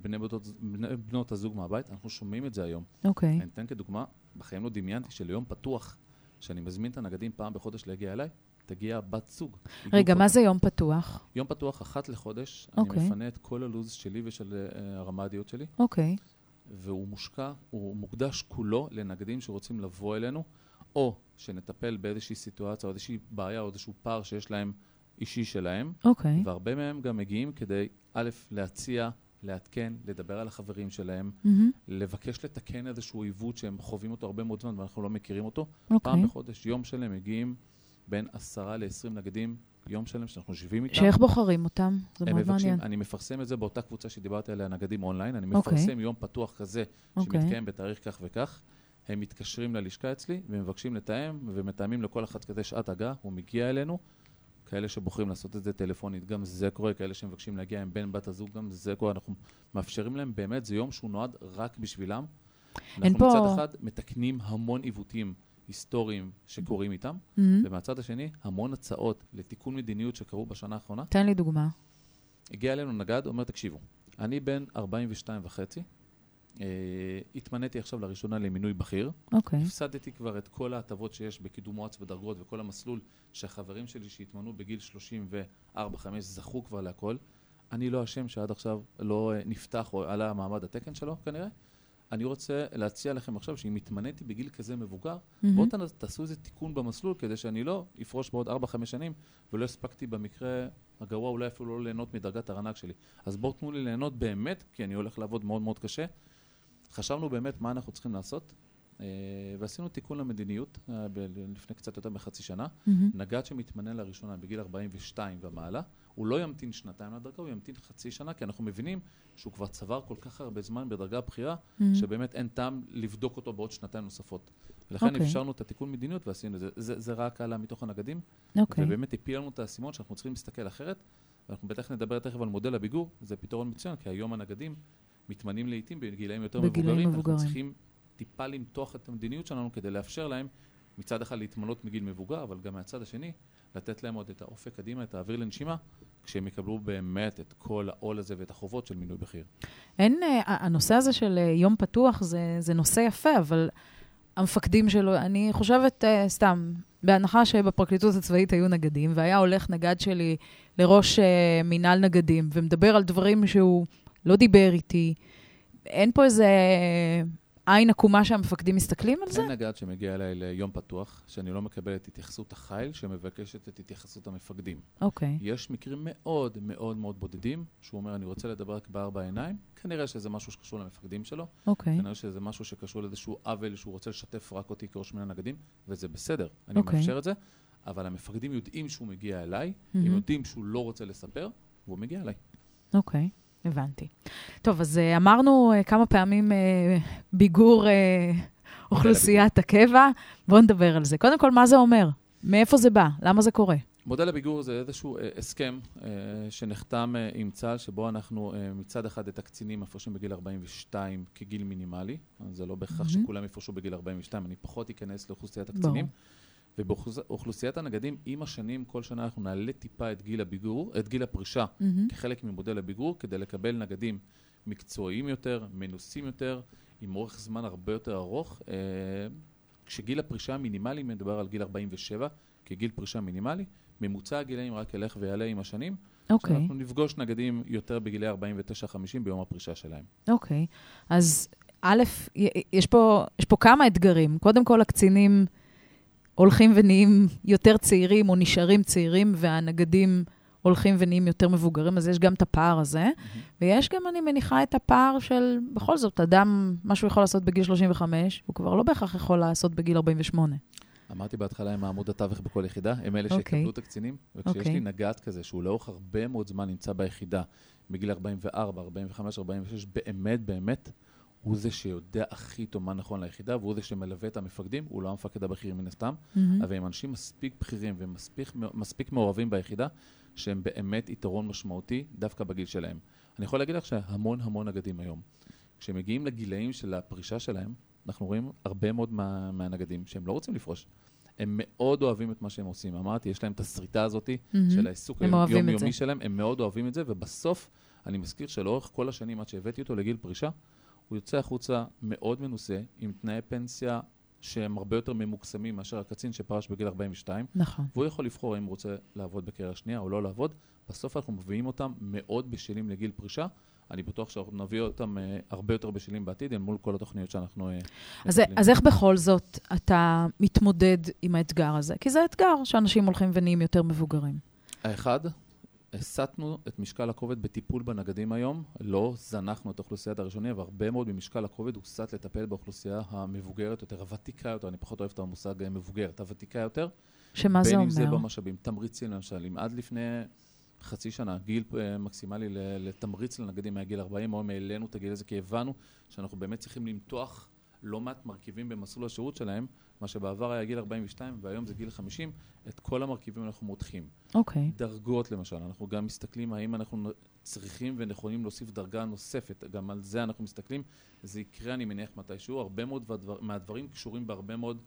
בנות הזוג מהבית, אנחנו שומעים את זה היום. אוקיי. אני אתן כדוגמה, בחיים לא דמיינתי שליום פתוח, שאני מזמין את הנגדים פעם בחודש להגיע אליי, תגיע בת זוג. רגע, מה זה יום פתוח? יום פתוח אחת לחודש, אני מפנה את כל הלוז שלי ושל הרמדיות שלי. אוקיי. והוא מושקע, הוא מוקדש כולו לנגדים שרוצים לבוא אלינו, או שנטפל באיזושהי סיטואציה, או איזושהי בעיה, או איזשהו פער שיש להם אישי שלהם. אוקיי. והרבה מהם גם מגיעים כדי, א', להציע, לעדכן, לדבר על החברים שלהם, לבקש לתקן איזשהו עיוות שהם חווים אותו הרבה מאוד זמן, ואנחנו לא מכירים אותו. פעם בחודש, יום שלהם מגיעים בין 10 ל-20 נגדים, יום שלהם שאנחנו יושבים איתם. שאיך בוחרים אותם? זה מאוד מעניין. אני מפרסם את זה באותה קבוצה שדיברתי עליה, נגדים אונליין. אני מפרסם יום פתוח כזה, שמתקיים בתאריך כך וכך. הם מתקשרים ללשכה אצלי, ומבקשים לתאם, ומתאמים לכל אחת כזה שעת הגעה, הוא מגיע אלינו. כאלה שבוחרים לעשות את זה טלפונית, גם זה קורה, כאלה שמבקשים להגיע עם בן בת הזוג, גם זה קורה. אנחנו מאפשרים להם, באמת, זה יום שהוא נועד רק בשבילם. אנחנו מצד אחד מתקנים המון עיוותים היסטוריים שקורים איתם, ומהצד השני, המון הצעות לתיקון מדיניות שקרו בשנה האחרונה. תן לי דוגמה. הגיע אלינו נגד, אומר, תקשיבו, אני בן 42.5, התמניתי עכשיו לראשונה למינוי בכיר. הפסדתי כבר את כל ההטבות שיש בקידום מועץ ודרגות וכל המסלול שהחברים שלי שהתמנו בגיל 34-5 זכו כבר להכל. אני לא אשם שעד עכשיו לא נפתח או עלה המעמד התקן שלו כנראה, אני רוצה להציע לכם עכשיו שאם התמניתי בגיל כזה מבוגר, בואו תעשו איזה תיקון במסלול כדי שאני לא אפרוש בעוד 4-5 שנים ולא הספקתי במקרה הגרוע אולי אפילו לא ליהנות מדרגת הרנ"ג שלי. אז בואו תנו לי ליהנות באמת, כי אני הולך לעבוד מאוד מאוד קשה. חשבנו באמת מה אנחנו צריכים לעשות, ועשינו תיקון למדיניות לפני קצת יותר מחצי שנה. נגד שמתמנה לראשונה בגיל 42 ומעלה, הוא לא ימתין 2 לדרגה, הוא ימתין חצי שנה, כי אנחנו מבינים שהוא כבר צבר כל כך הרבה זמן בדרגה הבכירה, שבאמת אין טעם לבדוק אותו בעוד 2 נוספות. ולכן אפשרנו את התיקון מדיניות ועשינו את זה. זה רק עלה מתוך הנגדים, ובאמת הפיל לנו את הסימון שאנחנו צריכים להסתכל אחרת, ואנחנו בטח נדבר תכף על מודל הביגור, זה פתרון מצוין, כי היום הנגדים מתמנים לעתים בגילאים יותר מבוגרים, אנחנו צריכים טיפה למתוח את המדיניות שלנו כדי לאפשר להם מצד אחד להתמנות מגיל מבוגר, אבל גם מהצד השני לתת להם עוד את האופק קדימה, את האוויר לנשימה, כשהם יקבלו באמת את כל העול הזה ואת החובות של מינוי בכיר. הנושא הזה של יום פתוח זה נושא יפה, אבל המפקדים שלו, אני חושבת סתם, בהנחה שבפרקליטות הצבאית היו נגדים, והיה הולך נגד שלי לראש מינהל נגדים, ומדבר על דברים שהוא לא דיבר איתי, אין פה איזה עין עקומה שהמפקדים מסתכלים על זה? אין נגד שמגיע אליי ליום פתוח, שאני לא מקבל את התייחסות החיל, שמבקשת את התייחסות המפקדים. אוקיי. יש מקרים מאוד מאוד מאוד בודדים, שהוא אומר, אני רוצה לדבר רק בארבע עיניים, כנראה שזה משהו שקשור למפקדים שלו. אוקיי. כנראה שזה משהו שקשור לאיזשהו עוול, שהוא רוצה לשתף רק אותי כראש מינהל נגדים, וזה בסדר, אני מאפשר את זה, אבל המפקדים יודעים שהוא מגיע אליי, הם יודעים שהוא לא רוצה לספר, והוא מגיע אליי. אוקיי. הבנתי. טוב, אז אמרנו כמה פעמים ביגור אוכלוסיית הקבע. בואו נדבר על זה. קודם כל, מה זה אומר? מאיפה זה בא? למה זה קורה? מודל הביגור זה איזשהו הסכם שנחתם עם צה"ל, שבו אנחנו מצד אחד את הקצינים מפרשים בגיל 42 כגיל מינימלי. זה לא בהכרח שכולם יפרשו בגיל 42, אני פחות אכנס לאוכלוסיית הקצינים. ובאוכלוסיית הנגדים, עם השנים, כל שנה אנחנו נעלה טיפה את גיל הביגור, את גיל הפרישה, כחלק ממודל הביגור, כדי לקבל נגדים מקצועיים יותר, מנוסים יותר, עם אורך זמן הרבה יותר ארוך. כשגיל הפרישה המינימלי מדבר על גיל 47, כגיל פרישה מינימלי, ממוצע הגילאים רק ילך ויעלה עם השנים. אוקיי. אנחנו נפגוש נגדים יותר בגילי 49-50 ביום הפרישה שלהם. אוקיי. אז א', יש פה כמה אתגרים. קודם כל, הקצינים הולכים ונהיים יותר צעירים או נשארים צעירים, והנגדים הולכים ונהיים יותר מבוגרים, אז יש גם את הפער הזה. ויש גם, אני מניחה, את הפער של, בכל זאת, אדם, מה שהוא יכול לעשות בגיל 35, הוא כבר לא בהכרח יכול לעשות בגיל 48. אמרתי בהתחלה עם העמוד התווך בכל יחידה, הם אלה שיקבלו את הקצינים, וכשיש לי נגד כזה, שהוא לאורך הרבה מאוד זמן נמצא ביחידה, בגיל 44, 45, 46, באמת, הוא זה שיודע הכי טוב מה נכון ליחידה, והוא זה שמלווה את המפקדים, הוא לא המפקד הבכיר מן הסתם, אבל הם אנשים מספיק בכירים ומספיק מעורבים ביחידה, שהם באמת יתרון משמעותי דווקא בגיל שלהם. אני יכול להגיד לך שהמון נגדים היום, כשמגיעים לגילאים של הפרישה שלהם, אנחנו רואים הרבה מאוד מהנגדים שהם לא רוצים לפרוש. הם מאוד אוהבים את מה שהם עושים. אמרתי, יש להם את הסריטה הזאת של העיסוק היומיומי שלהם, הם מאוד אוהבים את זה, ובסוף אני מזכיר שלאורך כל השנים עד שהבאתי אותו לגיל פרישה, הוא יוצא החוצה מאוד מנוסה, עם תנאי פנסיה שהם הרבה יותר ממוקסמים מאשר הקצין שפרש בגיל 42. נכון. והוא יכול לבחור אם הוא רוצה לעבוד בקריירה שנייה או לא לעבוד. בסוף אנחנו מביאים אותם מאוד בשלים לגיל פרישה. אני בטוח שאנחנו נביא אותם הרבה יותר בשלים בעתיד, מול כל התוכניות שאנחנו אז איך בכל זאת אתה מתמודד עם האתגר הזה? כי זה אתגר שאנשים הולכים ונהיים יותר מבוגרים. האחד, הסתנו את משקל הכובד בטיפול בנגדים היום, לא זנחנו את האוכלוסיית הראשוני, אבל הרבה מאוד במשקל הכובד הוא סת לטפל באוכלוסייה המבוגרת יותר, הוותיקה יותר, אני פחות אוהב את המושג מבוגרת, הוותיקה יותר. שמה זה אומר? בין אם זה במשאבים, תמריצים למשל, אם עד לפני חצי שנה, גיל מקסימלי לתמריץ לנגדים מהגיל 40, או העלינו את הגיל הזה, כי הבנו שאנחנו באמת צריכים למתוח לא מעט מרכיבים במסלול השירות שלהם, מה שבעבר היה גיל 42 והיום זה גיל 50, את כל המרכיבים אנחנו מותחים. אוקיי. דרגות למשל, אנחנו גם מסתכלים האם אנחנו צריכים ונכונים להוסיף דרגה נוספת, גם על זה אנחנו מסתכלים, זה יקרה אני מניח מתישהו, הרבה מאוד מהדברים קשורים בהרבה מאוד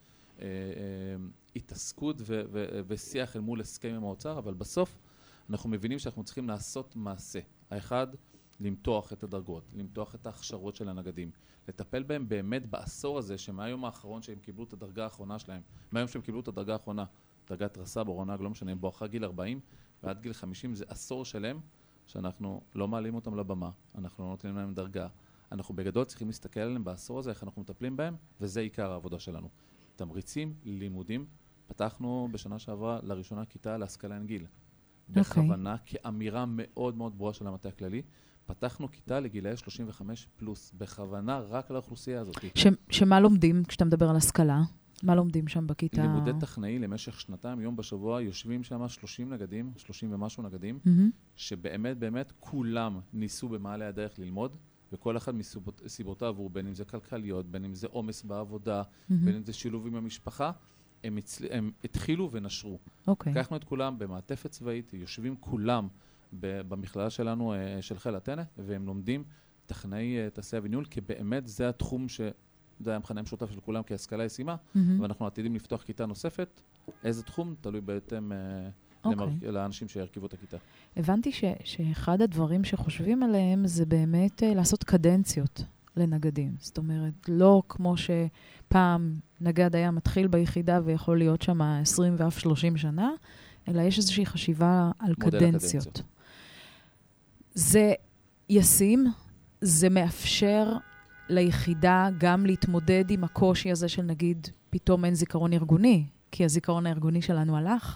התעסקות ושיח אל מול הסכם עם האוצר, אבל בסוף אנחנו מבינים שאנחנו צריכים לעשות מעשה. האחד, למתוח את הדרגות, למתוח את ההכשרות של הנגדים, לטפל בהם באמת בעשור הזה, שמהיום האחרון שהם קיבלו את הדרגה האחרונה שלהם, מהיום שהם קיבלו את הדרגה האחרונה, דרגת רס"ב או רנ"ג, לא משנה, בואכה גיל 40 ועד גיל 50, זה עשור שלם שאנחנו לא מעלים אותם לבמה, אנחנו לא נותנים להם דרגה, אנחנו בגדול צריכים להסתכל עליהם בעשור הזה, איך אנחנו מטפלים בהם, וזה עיקר העבודה שלנו. תמריצים, לימודים, פתחנו בשנה שעברה לראשונה כיתה להשכלה אין גיל. בכוונה, כאמירה מאוד מאוד ברורה של המטה הכללי, פתחנו כיתה לגילאי 35 פלוס, בכוונה רק לאוכלוסייה הזאת. שמה לומדים כשאתה מדבר על השכלה? מה לומדים שם בכיתה? לימודי טכנאי למשך שנתיים, יום בשבוע, יושבים שם 30 נגדים, 30 ומשהו נגדים, שבאמת באמת כולם ניסו במעלה הדרך ללמוד, וכל אחד מסיבותיו עבור, בין אם זה כלכליות, בין אם זה עומס בעבודה, בין אם זה שילוב עם המשפחה, הם התחילו ונשרו. לקחנו את כולם במעטפת צבאית, יושבים כולם במכללה שלנו של חיל הטנא, והם לומדים טכנאי תעשייה וניהול, כי באמת זה התחום זה היה המכנה המשותף של כולם כהשכלה ישימה, ואנחנו עתידים לפתוח כיתה נוספת. איזה תחום? תלוי בהתאם לאנשים שירכיבו את הכיתה. הבנתי שאחד הדברים שחושבים עליהם זה באמת לעשות קדנציות לנגדים. זאת אומרת, לא כמו שפעם נגד היה מתחיל ביחידה ויכול להיות שם 20 ואף 30 שנה, אלא יש איזושהי חשיבה על קדנציות. זה ישים, זה מאפשר ליחידה גם להתמודד עם הקושי הזה של נגיד, פתאום אין זיכרון ארגוני, כי הזיכרון הארגוני שלנו הלך.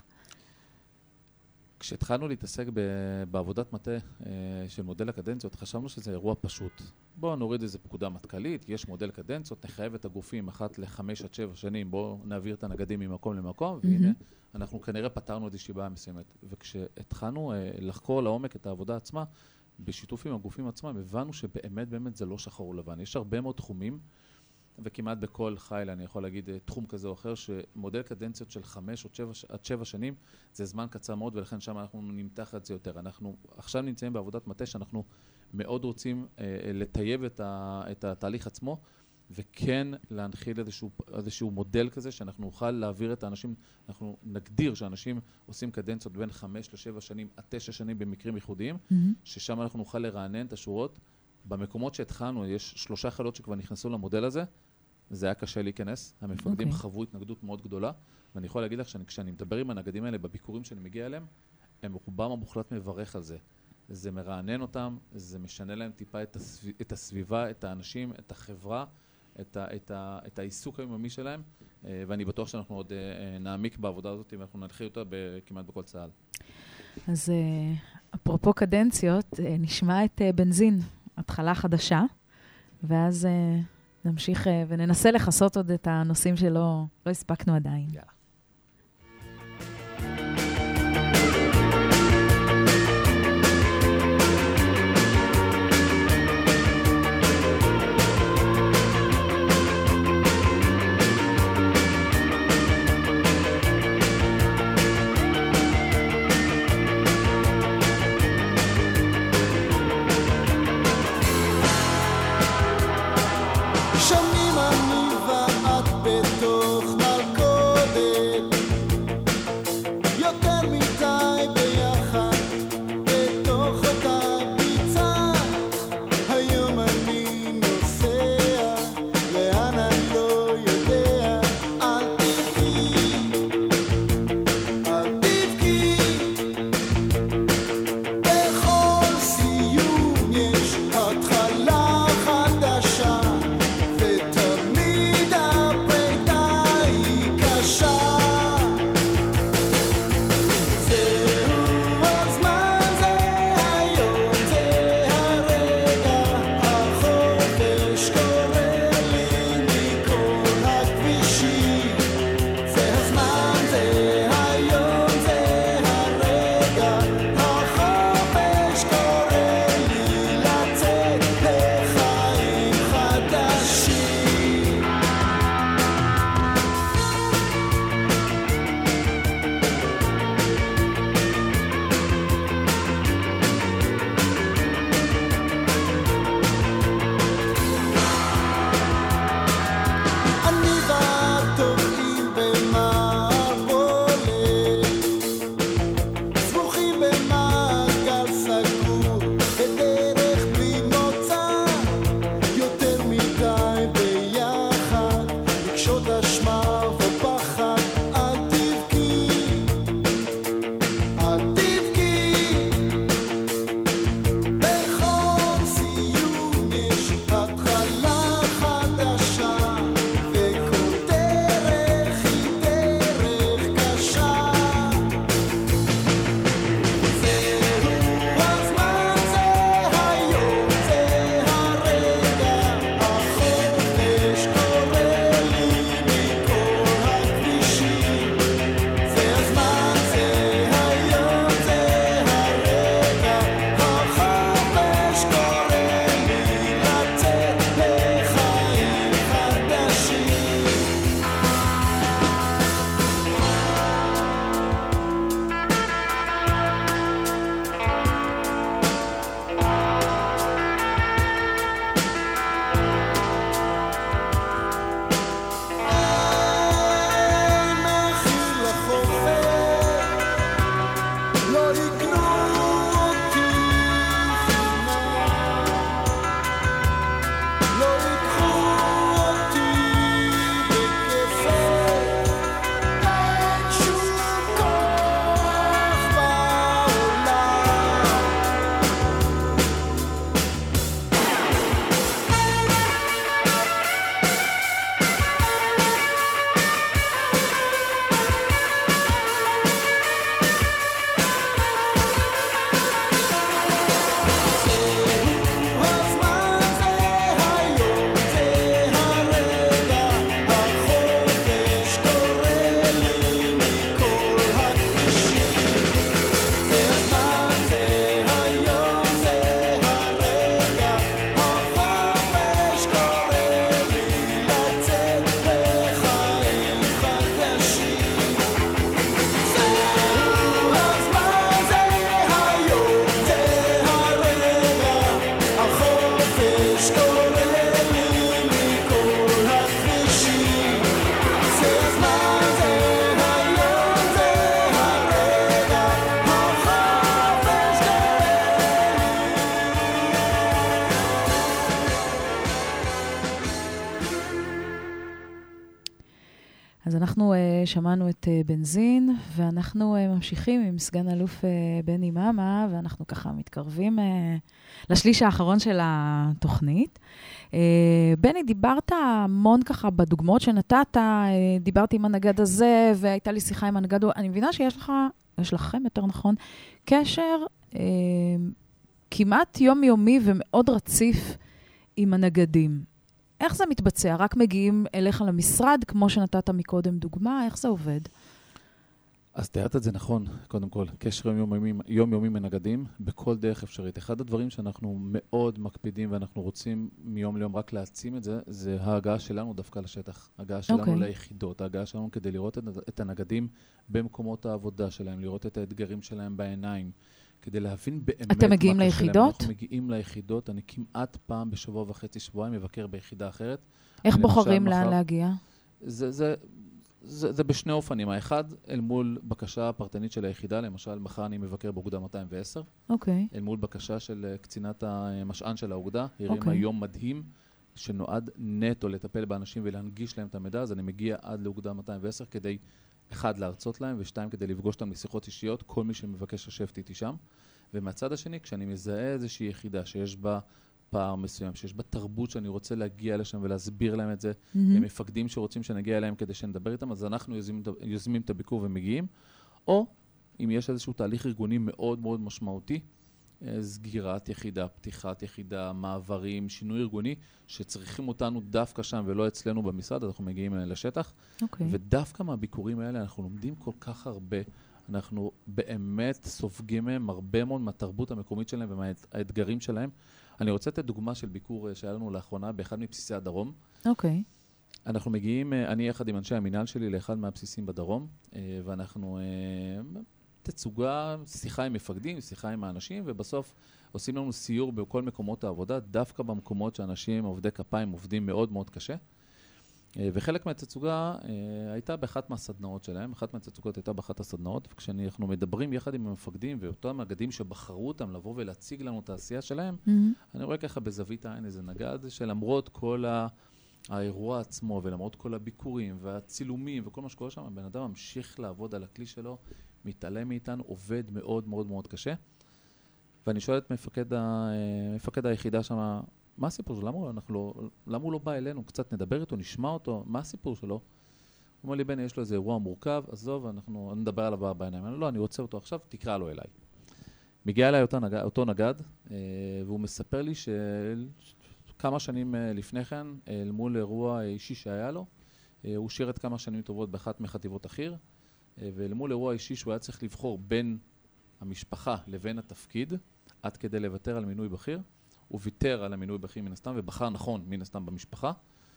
כשהתחלנו להתעסק בעבודת מטה של מודל הקדנציות, חשבנו שזה אירוע פשוט. בואו נוריד איזה פקודה מטכ"לית, יש מודל קדנציות, נחייב את הגופים אחת ל5 עד 7 שנים, בואו נעביר את הנגדים ממקום למקום, והנה אנחנו כנראה פתרנו איזושהי בעיה מסוימת. וכשהתחלנו לחקור לעומק את העבודה עצמה, בשיתוף עם הגופים עצמם, הבנו שבאמת באמת זה לא שחור לבן. יש הרבה מאוד תחומים, וכמעט בכל חיל אני יכול להגיד תחום כזה או אחר, שמודל קדנציות של 5 עד 7 שנים, זה זמן קצר מאוד, ולכן שם אנחנו נמתח את זה יותר. אנחנו עכשיו נמצאים בעבודת מטה שאנחנו מאוד רוצים לטייב את התהליך עצמו, וכן להנחיל איזשהו מודל כזה, שאנחנו נוכל להעביר את האנשים, אנחנו נגדיר שאנשים עושים קדנציות בין 5 ל7 שנים עד 9 שנים במקרים ייחודיים, ששם אנחנו נוכל לרענן את השורות. במקומות שהתחלנו, יש 3 חילות שכבר נכנסו למודל הזה, זה היה קשה להיכנס, המפקדים חוו התנגדות מאוד גדולה, ואני יכול להגיד לך שכשאני מדבר עם הנגדים האלה בביקורים שאני מגיע אליהם, הם רובם המוחלט מברך על זה. זה מרענן אותם, זה משנה להם טיפה את הסביבה, את האנשים, את החברה, את העיסוק היומי שלהם, ואני בטוח שאנחנו עוד נעמיק בעבודה הזאת, ואנחנו נלכי אותה כמעט בכל צה"ל. אז אפרופו קדנציות, נשמע את בנזין, התחלה חדשה, ואז נמשיך וננסה לחסות עוד את הנושאים שלא הספקנו עדיין. יאללה. שנים אני ואת בתוך מלכודת שמענו את בנזין, ואנחנו ממשיכים עם סגן אלוף בני מאמה, ואנחנו ככה מתקרבים לשליש האחרון של התוכנית. בני, דיברת המון ככה בדוגמאות שנתת, דיברתי עם הנגד הזה, והייתה לי שיחה עם הנגד, אני מבינה יש לכם יותר נכון, קשר כמעט יומיומי ומאוד רציף עם הנגדים. איך זה מתבצע? רק מגיעים אליך למשרד, כמו שנתת מקודם דוגמה, איך זה עובד? אז תיארת את זה נכון, קודם כל, קשר יומיומי מנגדים, בכל דרך אפשרית. אחד הדברים שאנחנו מאוד מקפידים ואנחנו רוצים מיום ליום רק להעצים את זה, זה ההגעה שלנו דווקא לשטח. ההגעה שלנו ליחידות, ההגעה שלנו כדי לראות את הנגדים במקומות העבודה שלהם, לראות את האתגרים שלהם בעיניים, כדי להבין באמת אתם מגיעים ליחידות? אנחנו מגיעים ליחידות, אני כמעט פעם בשבוע וחצי שבועיים מבקר ביחידה אחרת. איך בוחרים לאן להגיע? זה בשני אופנים. האחד, אל מול בקשה פרטנית של היחידה, למשל, מחר אני מבקר באוגדה 210. אוקיי. אל מול בקשה של קצינת המשען של האוגדה, הרים היום מדהים, שנועד נטו לטפל באנשים ולהנגיש להם את המידע, אז אני מגיע עד לאוגדה 210 כדי, אחד, להרצות להם, ושתיים, כדי לפגוש אותם לשיחות אישיות, כל מי שמבקש לשבת איתי שם. ומהצד השני, כשאני מזהה איזושהי יחידה שיש בה פער מסוים, שיש בה תרבות שאני רוצה להגיע לשם ולהסביר להם את זה, למפקדים שרוצים שנגיע אליהם כדי שנדבר איתם, אז אנחנו יוזמים את הביקור ומגיעים, או אם יש איזשהו תהליך ארגוני מאוד מאוד משמעותי, סגירת יחידה, פתיחת יחידה, מעברים, שינוי ארגוני, שצריכים אותנו דווקא שם ולא אצלנו במשרד, אנחנו מגיעים לשטח, ודווקא מהביקורים האלה אנחנו לומדים כל כך הרבה, אנחנו באמת סופגים מהם הרבה מאוד מהתרבות המקומית שלהם ומהאתגרים שלהם. אני רוצה לתת דוגמה של ביקור שהיה לנו לאחרונה באחד מבסיסי הדרום. אוקיי. אנחנו מגיעים, אני יחד עם אנשי המינהל שלי לאחד מהבסיסים בדרום, ואנחנו תצוגה, שיחה עם מפקדים, שיחה עם האנשים, ובסוף עושים לנו סיור בכל מקומות העבודה, דווקא במקומות שאנשים, עובדי כפיים, עובדים מאוד מאוד קשה. וחלק מהתצוגה הייתה באחת מהסדנאות שלהם, אחת מהתצוגות הייתה באחת הסדנאות, וכשאנחנו מדברים יחד עם המפקדים ואותם הנגדים שבחרו אותם לבוא ולהציג לנו את העשייה שלהם, אני רואה ככה בזווית העין איזה נגד, שלמרות כל האירוע עצמו ולמרות כל הביקורים והצילומים וכל מה שקורה שם, הבן אדם ממשיך לעבוד על הכלי שלו, מתעלם מאיתנו, עובד מאוד מאוד מאוד קשה. ואני שואל את מפקד היחידה שם, מה הסיפור שלו? למה הוא לא בא אלינו? קצת נדבר איתו, נשמע אותו, מה הסיפור שלו? הוא אומר לי, בני, יש לו איזה אירוע מורכב, עזוב, אנחנו נדבר עליו בעיניים. לא, אני רוצה אותו עכשיו, תקרא לו אליי. מגיע אליי אותו נגד, והוא מספר לי שכמה שנים לפני כן, אל מול אירוע אישי שהיה לו, הוא שירת כמה שנים טובות באחת מחטיבות החי"ר, ואל מול אירוע אישי שהוא היה צריך לבחור בין המשפחה לבין התפקיד, עד כדי לוותר על מינוי בכיר, הוא ויתר על המינוי בכיר מן הסתם, ובחר נכון מן הסתם במשפחה.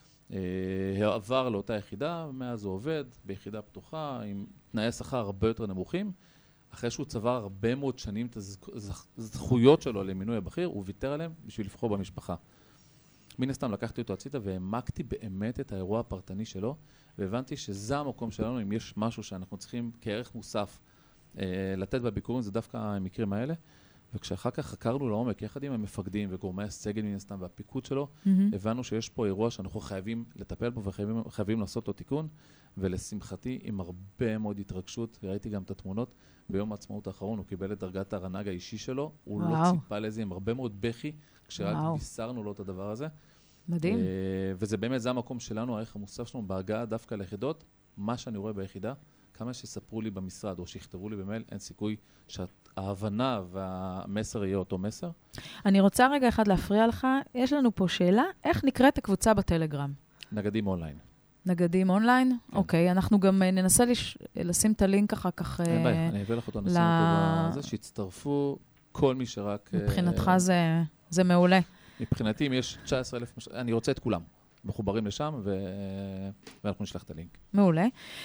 עבר לאותה יחידה, מאז הוא עובד ביחידה פתוחה, עם תנאי שכר הרבה יותר נמוכים. אחרי שהוא צבר הרבה מאוד שנים את הזכויות שלו למינוי הבכיר, הוא ויתר עליהם בשביל לבחור במשפחה. מן הסתם לקחתי אותו הצידה והעמקתי באמת את האירוע הפרטני שלו, והבנתי שזה המקום שלנו, אם יש משהו שאנחנו צריכים כערך מוסף לתת בביקורים, זה דווקא המקרים האלה. וכשאחר כך חקרנו לעומק, יחד עם המפקדים וגורמי הסגל מן הסתם והפיקוד שלו, הבנו שיש פה אירוע שאנחנו חייבים לטפל בו וחייבים לעשות לו תיקון, ולשמחתי, עם הרבה מאוד התרגשות, וראיתי גם את התמונות, ביום העצמאות האחרון הוא קיבל את דרגת הרנ"ג האישי שלו, הוא לא ציפה לזה עם הרבה מאוד בכי, כשרק בישרנו לו את הדבר הזה. מדהים. וזה באמת, זה המקום שלנו, הערך המוסף שלנו, בהגעה דווקא ליחידות, מה שאני רואה ביחידה, כמה שספרו לי במשרד או שיכתבו לי במייל, אין סיכוי שההבנה והמסר יהיה אותו מסר. אני רוצה רגע אחד להפריע לך. יש לנו פה שאלה, איך נקראת הקבוצה בטלגרם? נגדים אונליין. נגדים אונליין? כן. אוקיי, אנחנו גם ננסה לשים את הלינק אחר כך. אין בעיה, אני אביא לך אותו, נשים אותו בזה, שיצטרפו כל מי שרק... מבחינתך זה מעולה. מבחינתי, אם יש 19,000, אני רוצה את כולם. מחוברים לשם, ואנחנו נשלח את הלינק. מעולה.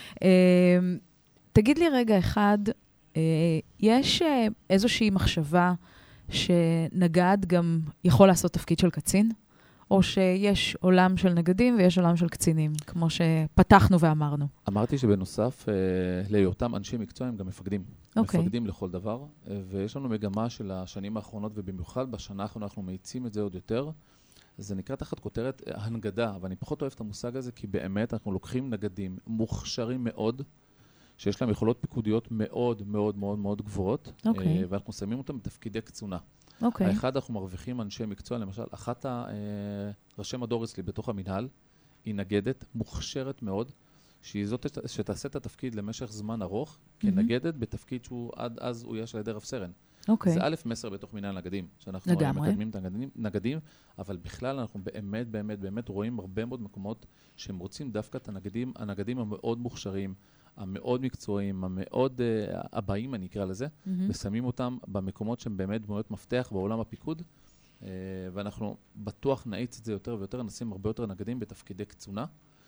תגיד לי רגע אחד, יש איזושהי מחשבה שנגד גם יכול לעשות תפקיד של קצין? או שיש עולם של נגדים ויש עולם של קצינים, כמו שפתחנו ואמרנו? אמרתי שבנוסף להיותם אנשי מקצוע הם גם מפקדים. מפקדים לכל דבר, ויש לנו מגמה של השנים האחרונות, ובמיוחד בשנה האחרונה אנחנו מאיצים את זה עוד יותר, זה נקרא תחת כותרת הנגדה, אבל אני פחות אוהב את המושג הזה, כי באמת אנחנו לוקחים נגדים מוכשרים מאוד, שיש להם יכולות פיקודיות מאוד מאוד מאוד מאוד גבוהות, ואנחנו שמים אותם בתפקידי קצונה. האחד, אנחנו מרוויחים אנשי מקצוע, למשל, אחת ראשי מדור אצלי בתוך המנהל, היא נגדת מוכשרת מאוד, שהיא זאת שתעשה את התפקיד למשך זמן ארוך, כנגדת בתפקיד שהוא עד אז הוא יש על ידי רב סרן. זה א' מסר בתוך מנהל נגדים, שאנחנו מקדמים את הנגדים, אבל בכלל אנחנו באמת באמת באמת רואים הרבה מאוד מקומות שהם רוצים דווקא את הנגדים המאוד מוכשרים, המאוד מקצועיים, המאוד הבאים, אני אקרא לזה, ושמים אותם במקומות שהם באמת דמויות מפתח בעולם הפיקוד, ואנחנו בטוח נאיץ את זה יותר ויותר, נשים הרבה יותר נגדים בתפקידי קצונה,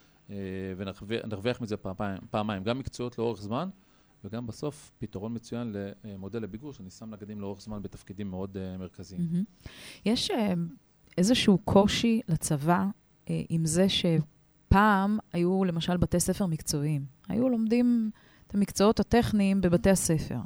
ונרוויח מזה פעמיים, גם מקצועיות לאורך זמן, וגם בסוף פתרון מצוין למודל לביגור, שאני שם נגדים לאורך זמן בתפקידים מאוד מרכזיים. יש איזשהו קושי לצבא עם זה שפעם היו למשל בתי ספר מקצועיים. היו לומדים את המקצועות הטכניים בבתי הספר.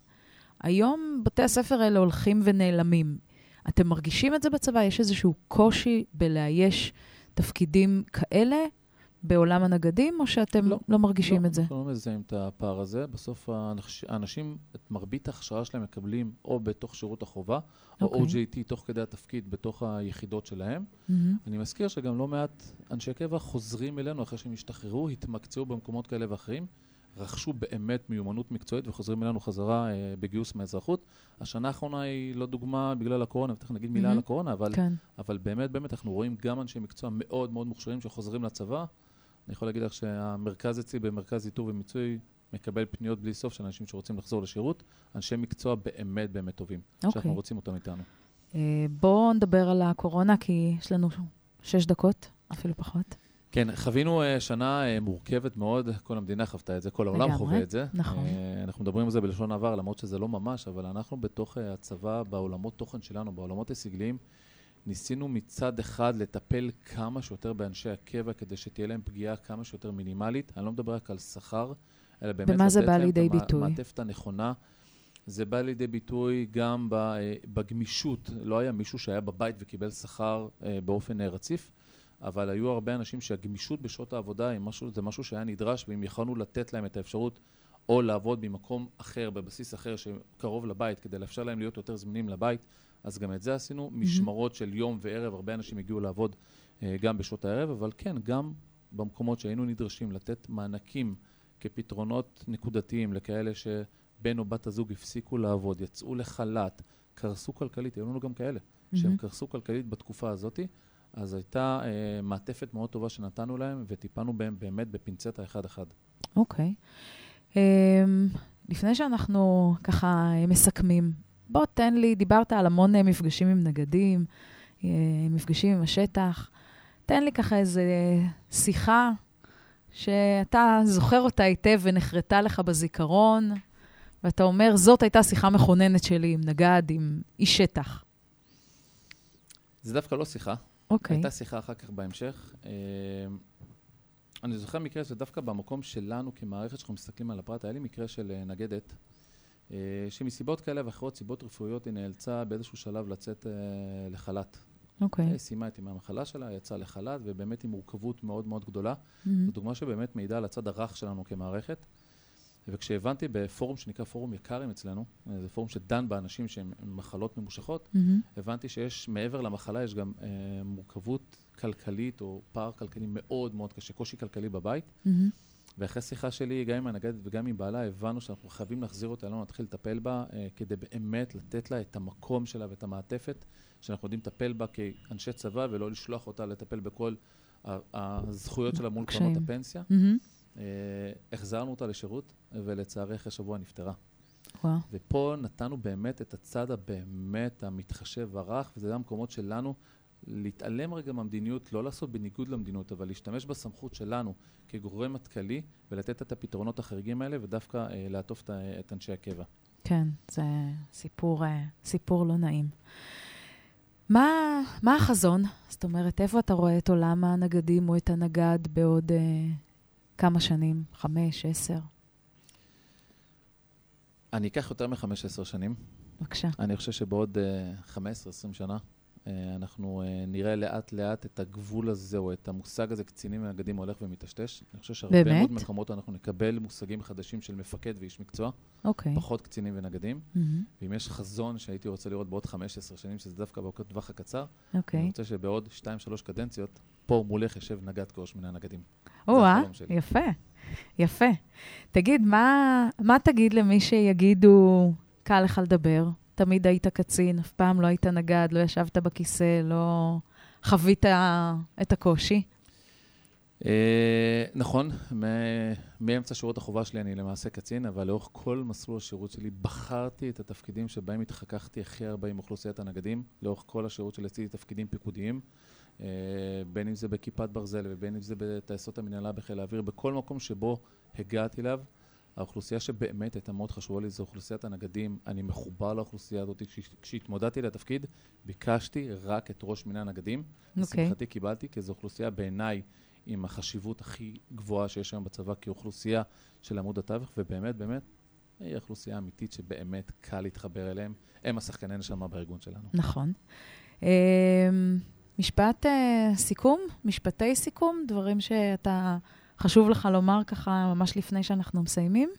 היום בתי הספר האלה הולכים ונעלמים. אתם מרגישים את זה בצבא? יש איזשהו קושי בלאייש תפקידים כאלה בעולם הנגדים, או שאתם לא מרגישים את זה? לא מזהים את הפער הזה. בסוף האנשים, את מרבית ההכשרה שלהם מקבלים או בתוך שירות החובה, או OJT תוך כדי התפקיד בתוך היחידות שלהם. אני מזכיר שגם לא מעט אנשי קבע חוזרים אלינו אחרי שהם השתחררו, התמקצעו במקומות כאלה ואחרים, רכשו באמת מיומנות מקצועית וחוזרים אלינו חזרה בגיוס מהאזרחות. השנה האחרונה היא לא דוגמה בגלל הקורונה, ותכף נגיד מילה על הקורונה, אבל באמת באמת אנחנו רואים גם אנשי מקצוע מאוד מאוד מוכשרים שחוזרים לצבא. אני יכול להגיד לך שהמרכז אצלי במרכז איתור ומיצוי מקבל פניות בלי סוף של אנשים שרוצים לחזור לשירות, אנשי מקצוע באמת באמת טובים, שאנחנו רוצים אותם איתנו. בואו נדבר על הקורונה, כי יש לנו 6 דקות, אפילו פחות. כן, חווינו שנה מורכבת מאוד, כל המדינה חוותה את זה, כל העולם חווה את זה. נכון. אנחנו מדברים על זה בלשון עבר, למרות שזה לא ממש, אבל אנחנו בתוך הצבא, בעולמות תוכן שלנו, בעולמות הסגליים, ניסינו מצד אחד לטפל כמה שיותר באנשי הקבע, כדי שתהיה להם פגיעה כמה שיותר מינימלית. אני לא מדבר רק על שכר, אלא באמת במה זה בא לידי ביטוי? המעטפת הנכונה. זה בא לידי ביטוי גם בגמישות. לא היה מישהו שהיה בבית וקיבל שכר באופן רציף, אבל היו הרבה אנשים שהגמישות בשעות העבודה זה משהו שהיה נדרש, ואם יכולנו לתת להם את האפשרות או לעבוד במקום אחר, בבסיס אחר שקרוב לבית, כדי לאפשר להם להיות יותר זמינים לבית, אז גם את זה עשינו, משמרות של יום וערב, הרבה אנשים הגיעו לעבוד גם בשעות הערב, אבל כן, גם במקומות שהיינו נדרשים לתת מענקים כפתרונות נקודתיים לכאלה שבן או בת הזוג הפסיקו לעבוד, יצאו לחל"ת, קרסו כלכלית, היו לנו גם כאלה שהם קרסו כלכלית בתקופה הזאת, אז הייתה מעטפת מאוד טובה שנתנו להם, וטיפלנו בהם באמת בפינצטה אחד-אחד. אוקיי. לפני שאנחנו ככה מסכמים, בוא תן לי, דיברת על המון מפגשים עם נגדים, מפגשים עם השטח, תן לי ככה איזו שיחה שאתה זוכר אותה היטב ונחרטה לך בזיכרון, ואתה אומר, זאת הייתה שיחה מכוננת שלי עם נגד, עם איש שטח. זה דווקא לא שיחה. אוקיי. הייתה שיחה אחר כך בהמשך. אני זוכר מקרה שדווקא במקום שלנו כמערכת שאנחנו מסתכלים על הפרט, היה לי מקרה של נגדת, שמסיבות כאלה ואחרות, סיבות רפואיות, היא נאלצה באיזשהו שלב לצאת לחל"ת. אוקיי. סיימה את המחלה שלה, יצאה לחל"ת, ובאמת עם מורכבות מאוד מאוד גדולה. זו דוגמה שבאמת מעידה על הצד הרך שלנו כמערכת. וכשהבנתי בפורום שנקרא פורום יקרים אצלנו, זה פורום שדן באנשים שהם מחלות ממושכות, הבנתי שיש מעבר למחלה, יש גם מורכבות כלכלית או פער כלכלי מאוד מאוד קשה, קושי כלכלי בבית. ואחרי שיחה שלי, גם עם הנגדת וגם עם בעלה, הבנו שאנחנו חייבים להחזיר אותה, לא נתחיל לטפל בה, כדי באמת לתת לה את המקום שלה ואת המעטפת, שאנחנו יודעים לטפל בה כאנשי צבא, ולא לשלוח אותה לטפל בכל הזכויות שלה מול קרנות הפנסיה. החזרנו אותה לשירות, ולצערי אחרי שבוע נפטרה. ופה נתנו באמת את הצד הבאמת המתחשב והרך, וזה המקומות שלנו, להתעלם רגע מהמדיניות, לא לעשות בניגוד למדיניות, אבל להשתמש בסמכות שלנו כגורם מטכלי, ולתת את הפתרונות החריגים האלה, ודווקא לעטוף את אנשי הקבע. כן, זה סיפור לא נעים. מה החזון? זאת אומרת, איפה אתה רואה את עולם הנגדים או את הנגד בעוד כמה שנים? 5, 10? אני אקח יותר מ-15 שנים. בבקשה. אני חושב שבעוד 15-20 שנה, אנחנו נראה לאט לאט את הגבול הזה, או את המושג הזה, קצינים ונגדים הולך ומתשתש. אני חושב שהרבה מאוד מקומות אנחנו נקבל מושגים חדשים של מפקד ואיש מקצוע, פחות קצינים ונגדים. ואם יש חזון שהייתי רוצה לראות בעוד 15 שנים, שזה דווקא בטווח הקצר, אני רוצה שבעוד 2-3 קדנציות, פה מולך יושב נגד כראש מן הנגדים. יפה, יפה. תגיד, מה תגיד למי שיגידו, קל לך לדבר? תמיד היית קצין, אף פעם לא היית נגד, לא ישבת בכיסא, לא חווית את הקושי? נכון, מאמצע שירות החובה שלי אני למעשה קצין, אבל לאורך כל מסלול השירות שלי בחרתי את התפקידים שבהם התחככתי הכי הרבה עם אוכלוסיית הנגדים. לאורך כל השירות שלי עשיתי תפקידים פיקודיים, בין אם זה בכיפת ברזל ובין אם זה בטייסות המנהלה בחיל האוויר, בכל מקום שבו הגעתי אליו. האוכלוסייה שבאמת הייתה מאוד חשובה לי, זו אוכלוסיית הנגדים. אני מחובר לאוכלוסייה הזאת. כשהתמודדתי לתפקיד, ביקשתי רק את ראש מיני הנגדים. לשמחתי קיבלתי, כי זו אוכלוסייה בעיניי עם החשיבות הכי גבוהה שיש היום בצבא, כאוכלוסייה של עמוד התווך, ובאמת, באמת, היא אוכלוסייה אמיתית שבאמת קל להתחבר אליהם. הם השחקני נשמה בארגון שלנו. נכון. משפט סיכום, משפטי סיכום, דברים שאתה חשוב לך לומר ככה ממש לפני שאנחנו מסיימים?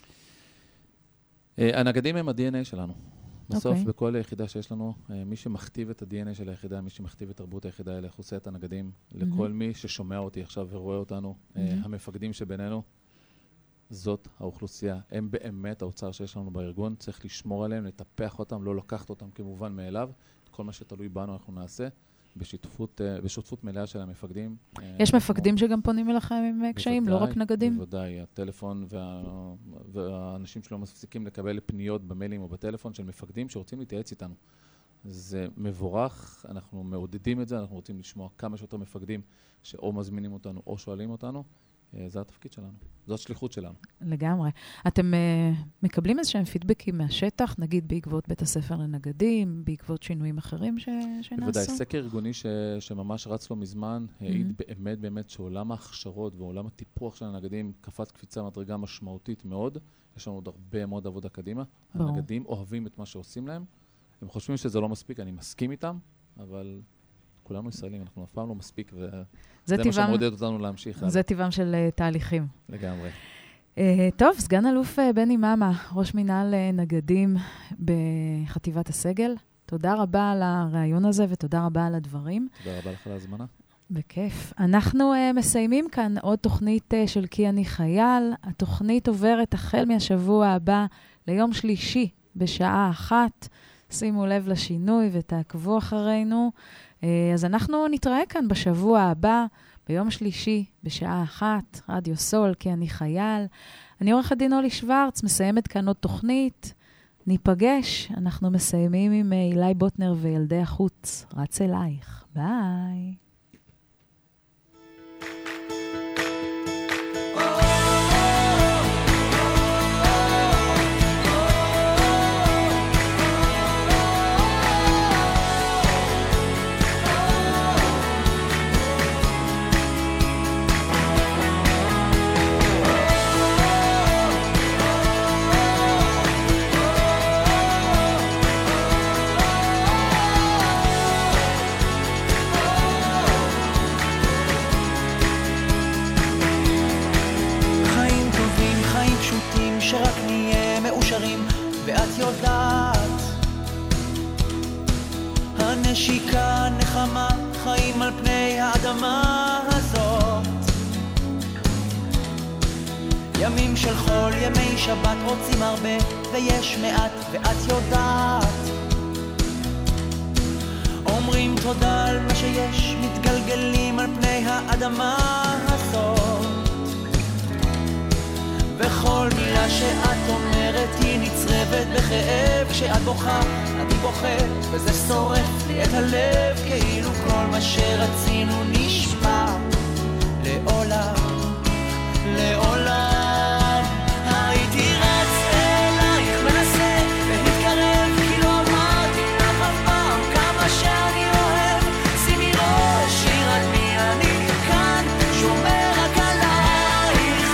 הנגדים הם ה-DNA שלנו. בסוף, בכל היחידה שיש לנו, מי שמכתיב את ה-DNA של היחידה, מי שמכתיב את תרבות היחידה, אלה אוכלוסיית הנגדים. לכל מי ששומע אותי עכשיו ורואה אותנו, המפקדים שבינינו, זאת האוכלוסייה. הם באמת האוצר שיש לנו בארגון, צריך לשמור עליהם, לטפח אותם, לא לקחת אותם כמובן מאליו. כל מה שתלוי בנו אנחנו נעשה. בשותפות מלאה של המפקדים. יש מפקדים שגם פונים אליכם עם קשיים, לא רק נגדים? בוודאי, הטלפון והאנשים שלא מפסיקים לקבל פניות במיילים או בטלפון של מפקדים שרוצים להתייעץ איתנו. זה מבורך, אנחנו מעודדים את זה, אנחנו רוצים לשמוע כמה שיותר מפקדים שאו מזמינים אותנו או שואלים אותנו. זה התפקיד שלנו, זאת שליחות שלנו. לגמרי. אתם מקבלים איזשהם פידבקים מהשטח, נגיד בעקבות בית הספר לנגדים, בעקבות שינויים אחרים שנעשו? בוודאי, סקר ארגוני שממש רץ לו מזמן, העיד באמת שעולם ההכשרות ועולם הטיפוח של הנגדים קפץ קפיצה מדרגה משמעותית מאוד. יש לנו עוד הרבה מאוד עבודה קדימה. הנגדים אוהבים את מה שעושים להם. הם חושבים שזה לא מספיק, אני מסכים איתם, אבל כולנו ישראלים, אנחנו אף פעם לא מספיק, וזה מה שמעודד אותנו להמשיך. זה טבעם של תהליכים. לגמרי. טוב, סגן אלוף בני מאמה, ראש מינהל נגדים בחטיבת הסגל. תודה רבה על הרעיון הזה, ותודה רבה על הדברים. תודה רבה לך על ההזמנה. בכיף. אנחנו מסיימים כאן עוד תוכנית של כי אני חייל. התוכנית עוברת החל מהשבוע הבא ליום שלישי בשעה 1. שימו לב לשינוי ותעקבו אחרינו. אז אנחנו נתראה כאן בשבוע הבא, ביום שלישי, בשעה 1, רדיו סול, כי אני חייל. אני עורכת דין אולי שוורץ, מסיימת כאן עוד תוכנית. ניפגש, אנחנו מסיימים עם אילי בוטנר וילדי החוץ. רץ אלייך. ביי. שרק נהיה מאושרים, ואת יודעת, הנשיקה נחמה, חיים על פני האדמה הזאת. ימים של חול, ימי שבת, רוצים הרבה ויש מעט, ואת יודעת, אומרים תודה על מה שיש, מתגלגלים על פני האדמה הזאת. וכל מילה שאת אומרת היא נצרבת בכאב, כשאת בוכה אני בוכה וזה שורף לי את הלב, כאילו כל מה שרצינו נשמע לעולם, לעולם. הייתי רץ אלייך מנסה להתקרב, כי לא אמרתי לך אף פעם כמה שאני אוהב. שימי ראש, שירת מי אני כאן, שומר רק עלייך.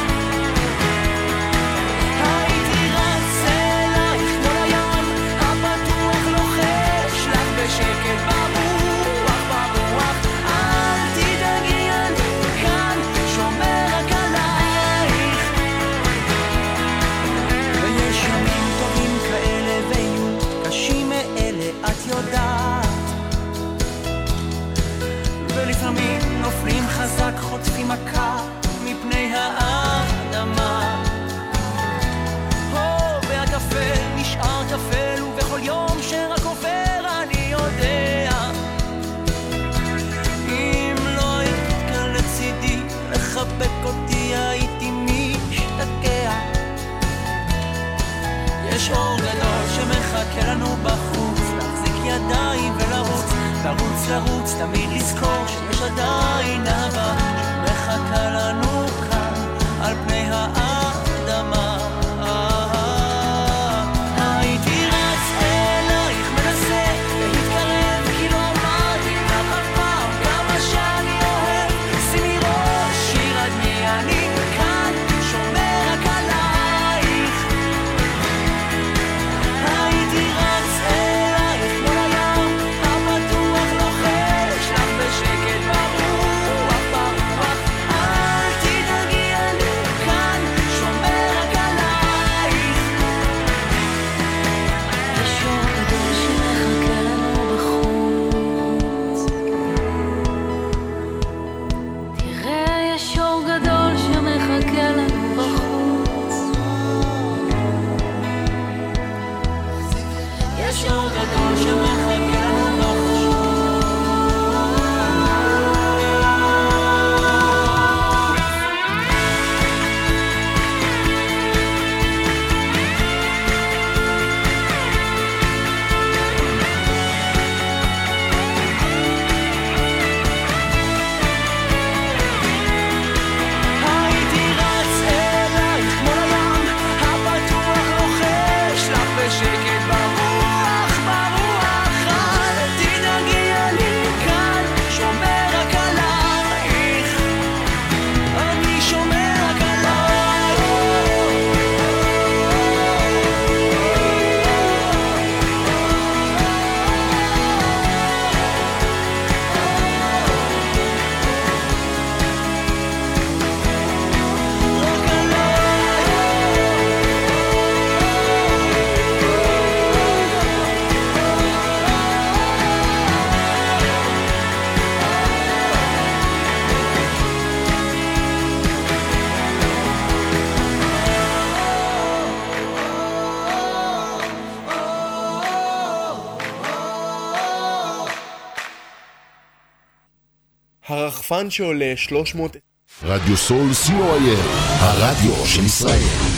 הייתי רץ אלייך כל היום, הפתוח לוחש לך בשקט בבוא. יש אור גדול שמחכה לנו בחוץ, להחזיק ידיים ולרוץ, לרוץ לרוץ, תמיד לזכור שיש עדיין אהבה שמחכה לנו כאן על פני האדמה. הייתי רץ אלייך מנסה להתקרב, כי לא אמרתי לך אף פעם כמה שאני אוהב. שימי ראש, שיר עד מי אני כאן, שומר רק עלייך. הייתי רץ אלייך מול הים הפתוח, לוחש לך בשקט ברוח ברוח. אל תדאגי אני כאן, שומר רק עלייך. יש אור גדול שמחכה לנו בחוץ, תראה יש אור גדול שמחכה לנו בחוץ, יש אור גדול שמחכה לנו בחוץ. הייתי רץ אלייך מול הים הפתוח, לוחש לך בשקט ברוח ברוח. אל תדאגי אני כאן, שומר רק עלייך, אני שומר רק עלייך. רק הרחפן שעולה 300... רדיו סול co.il, הרדיו של ישראל.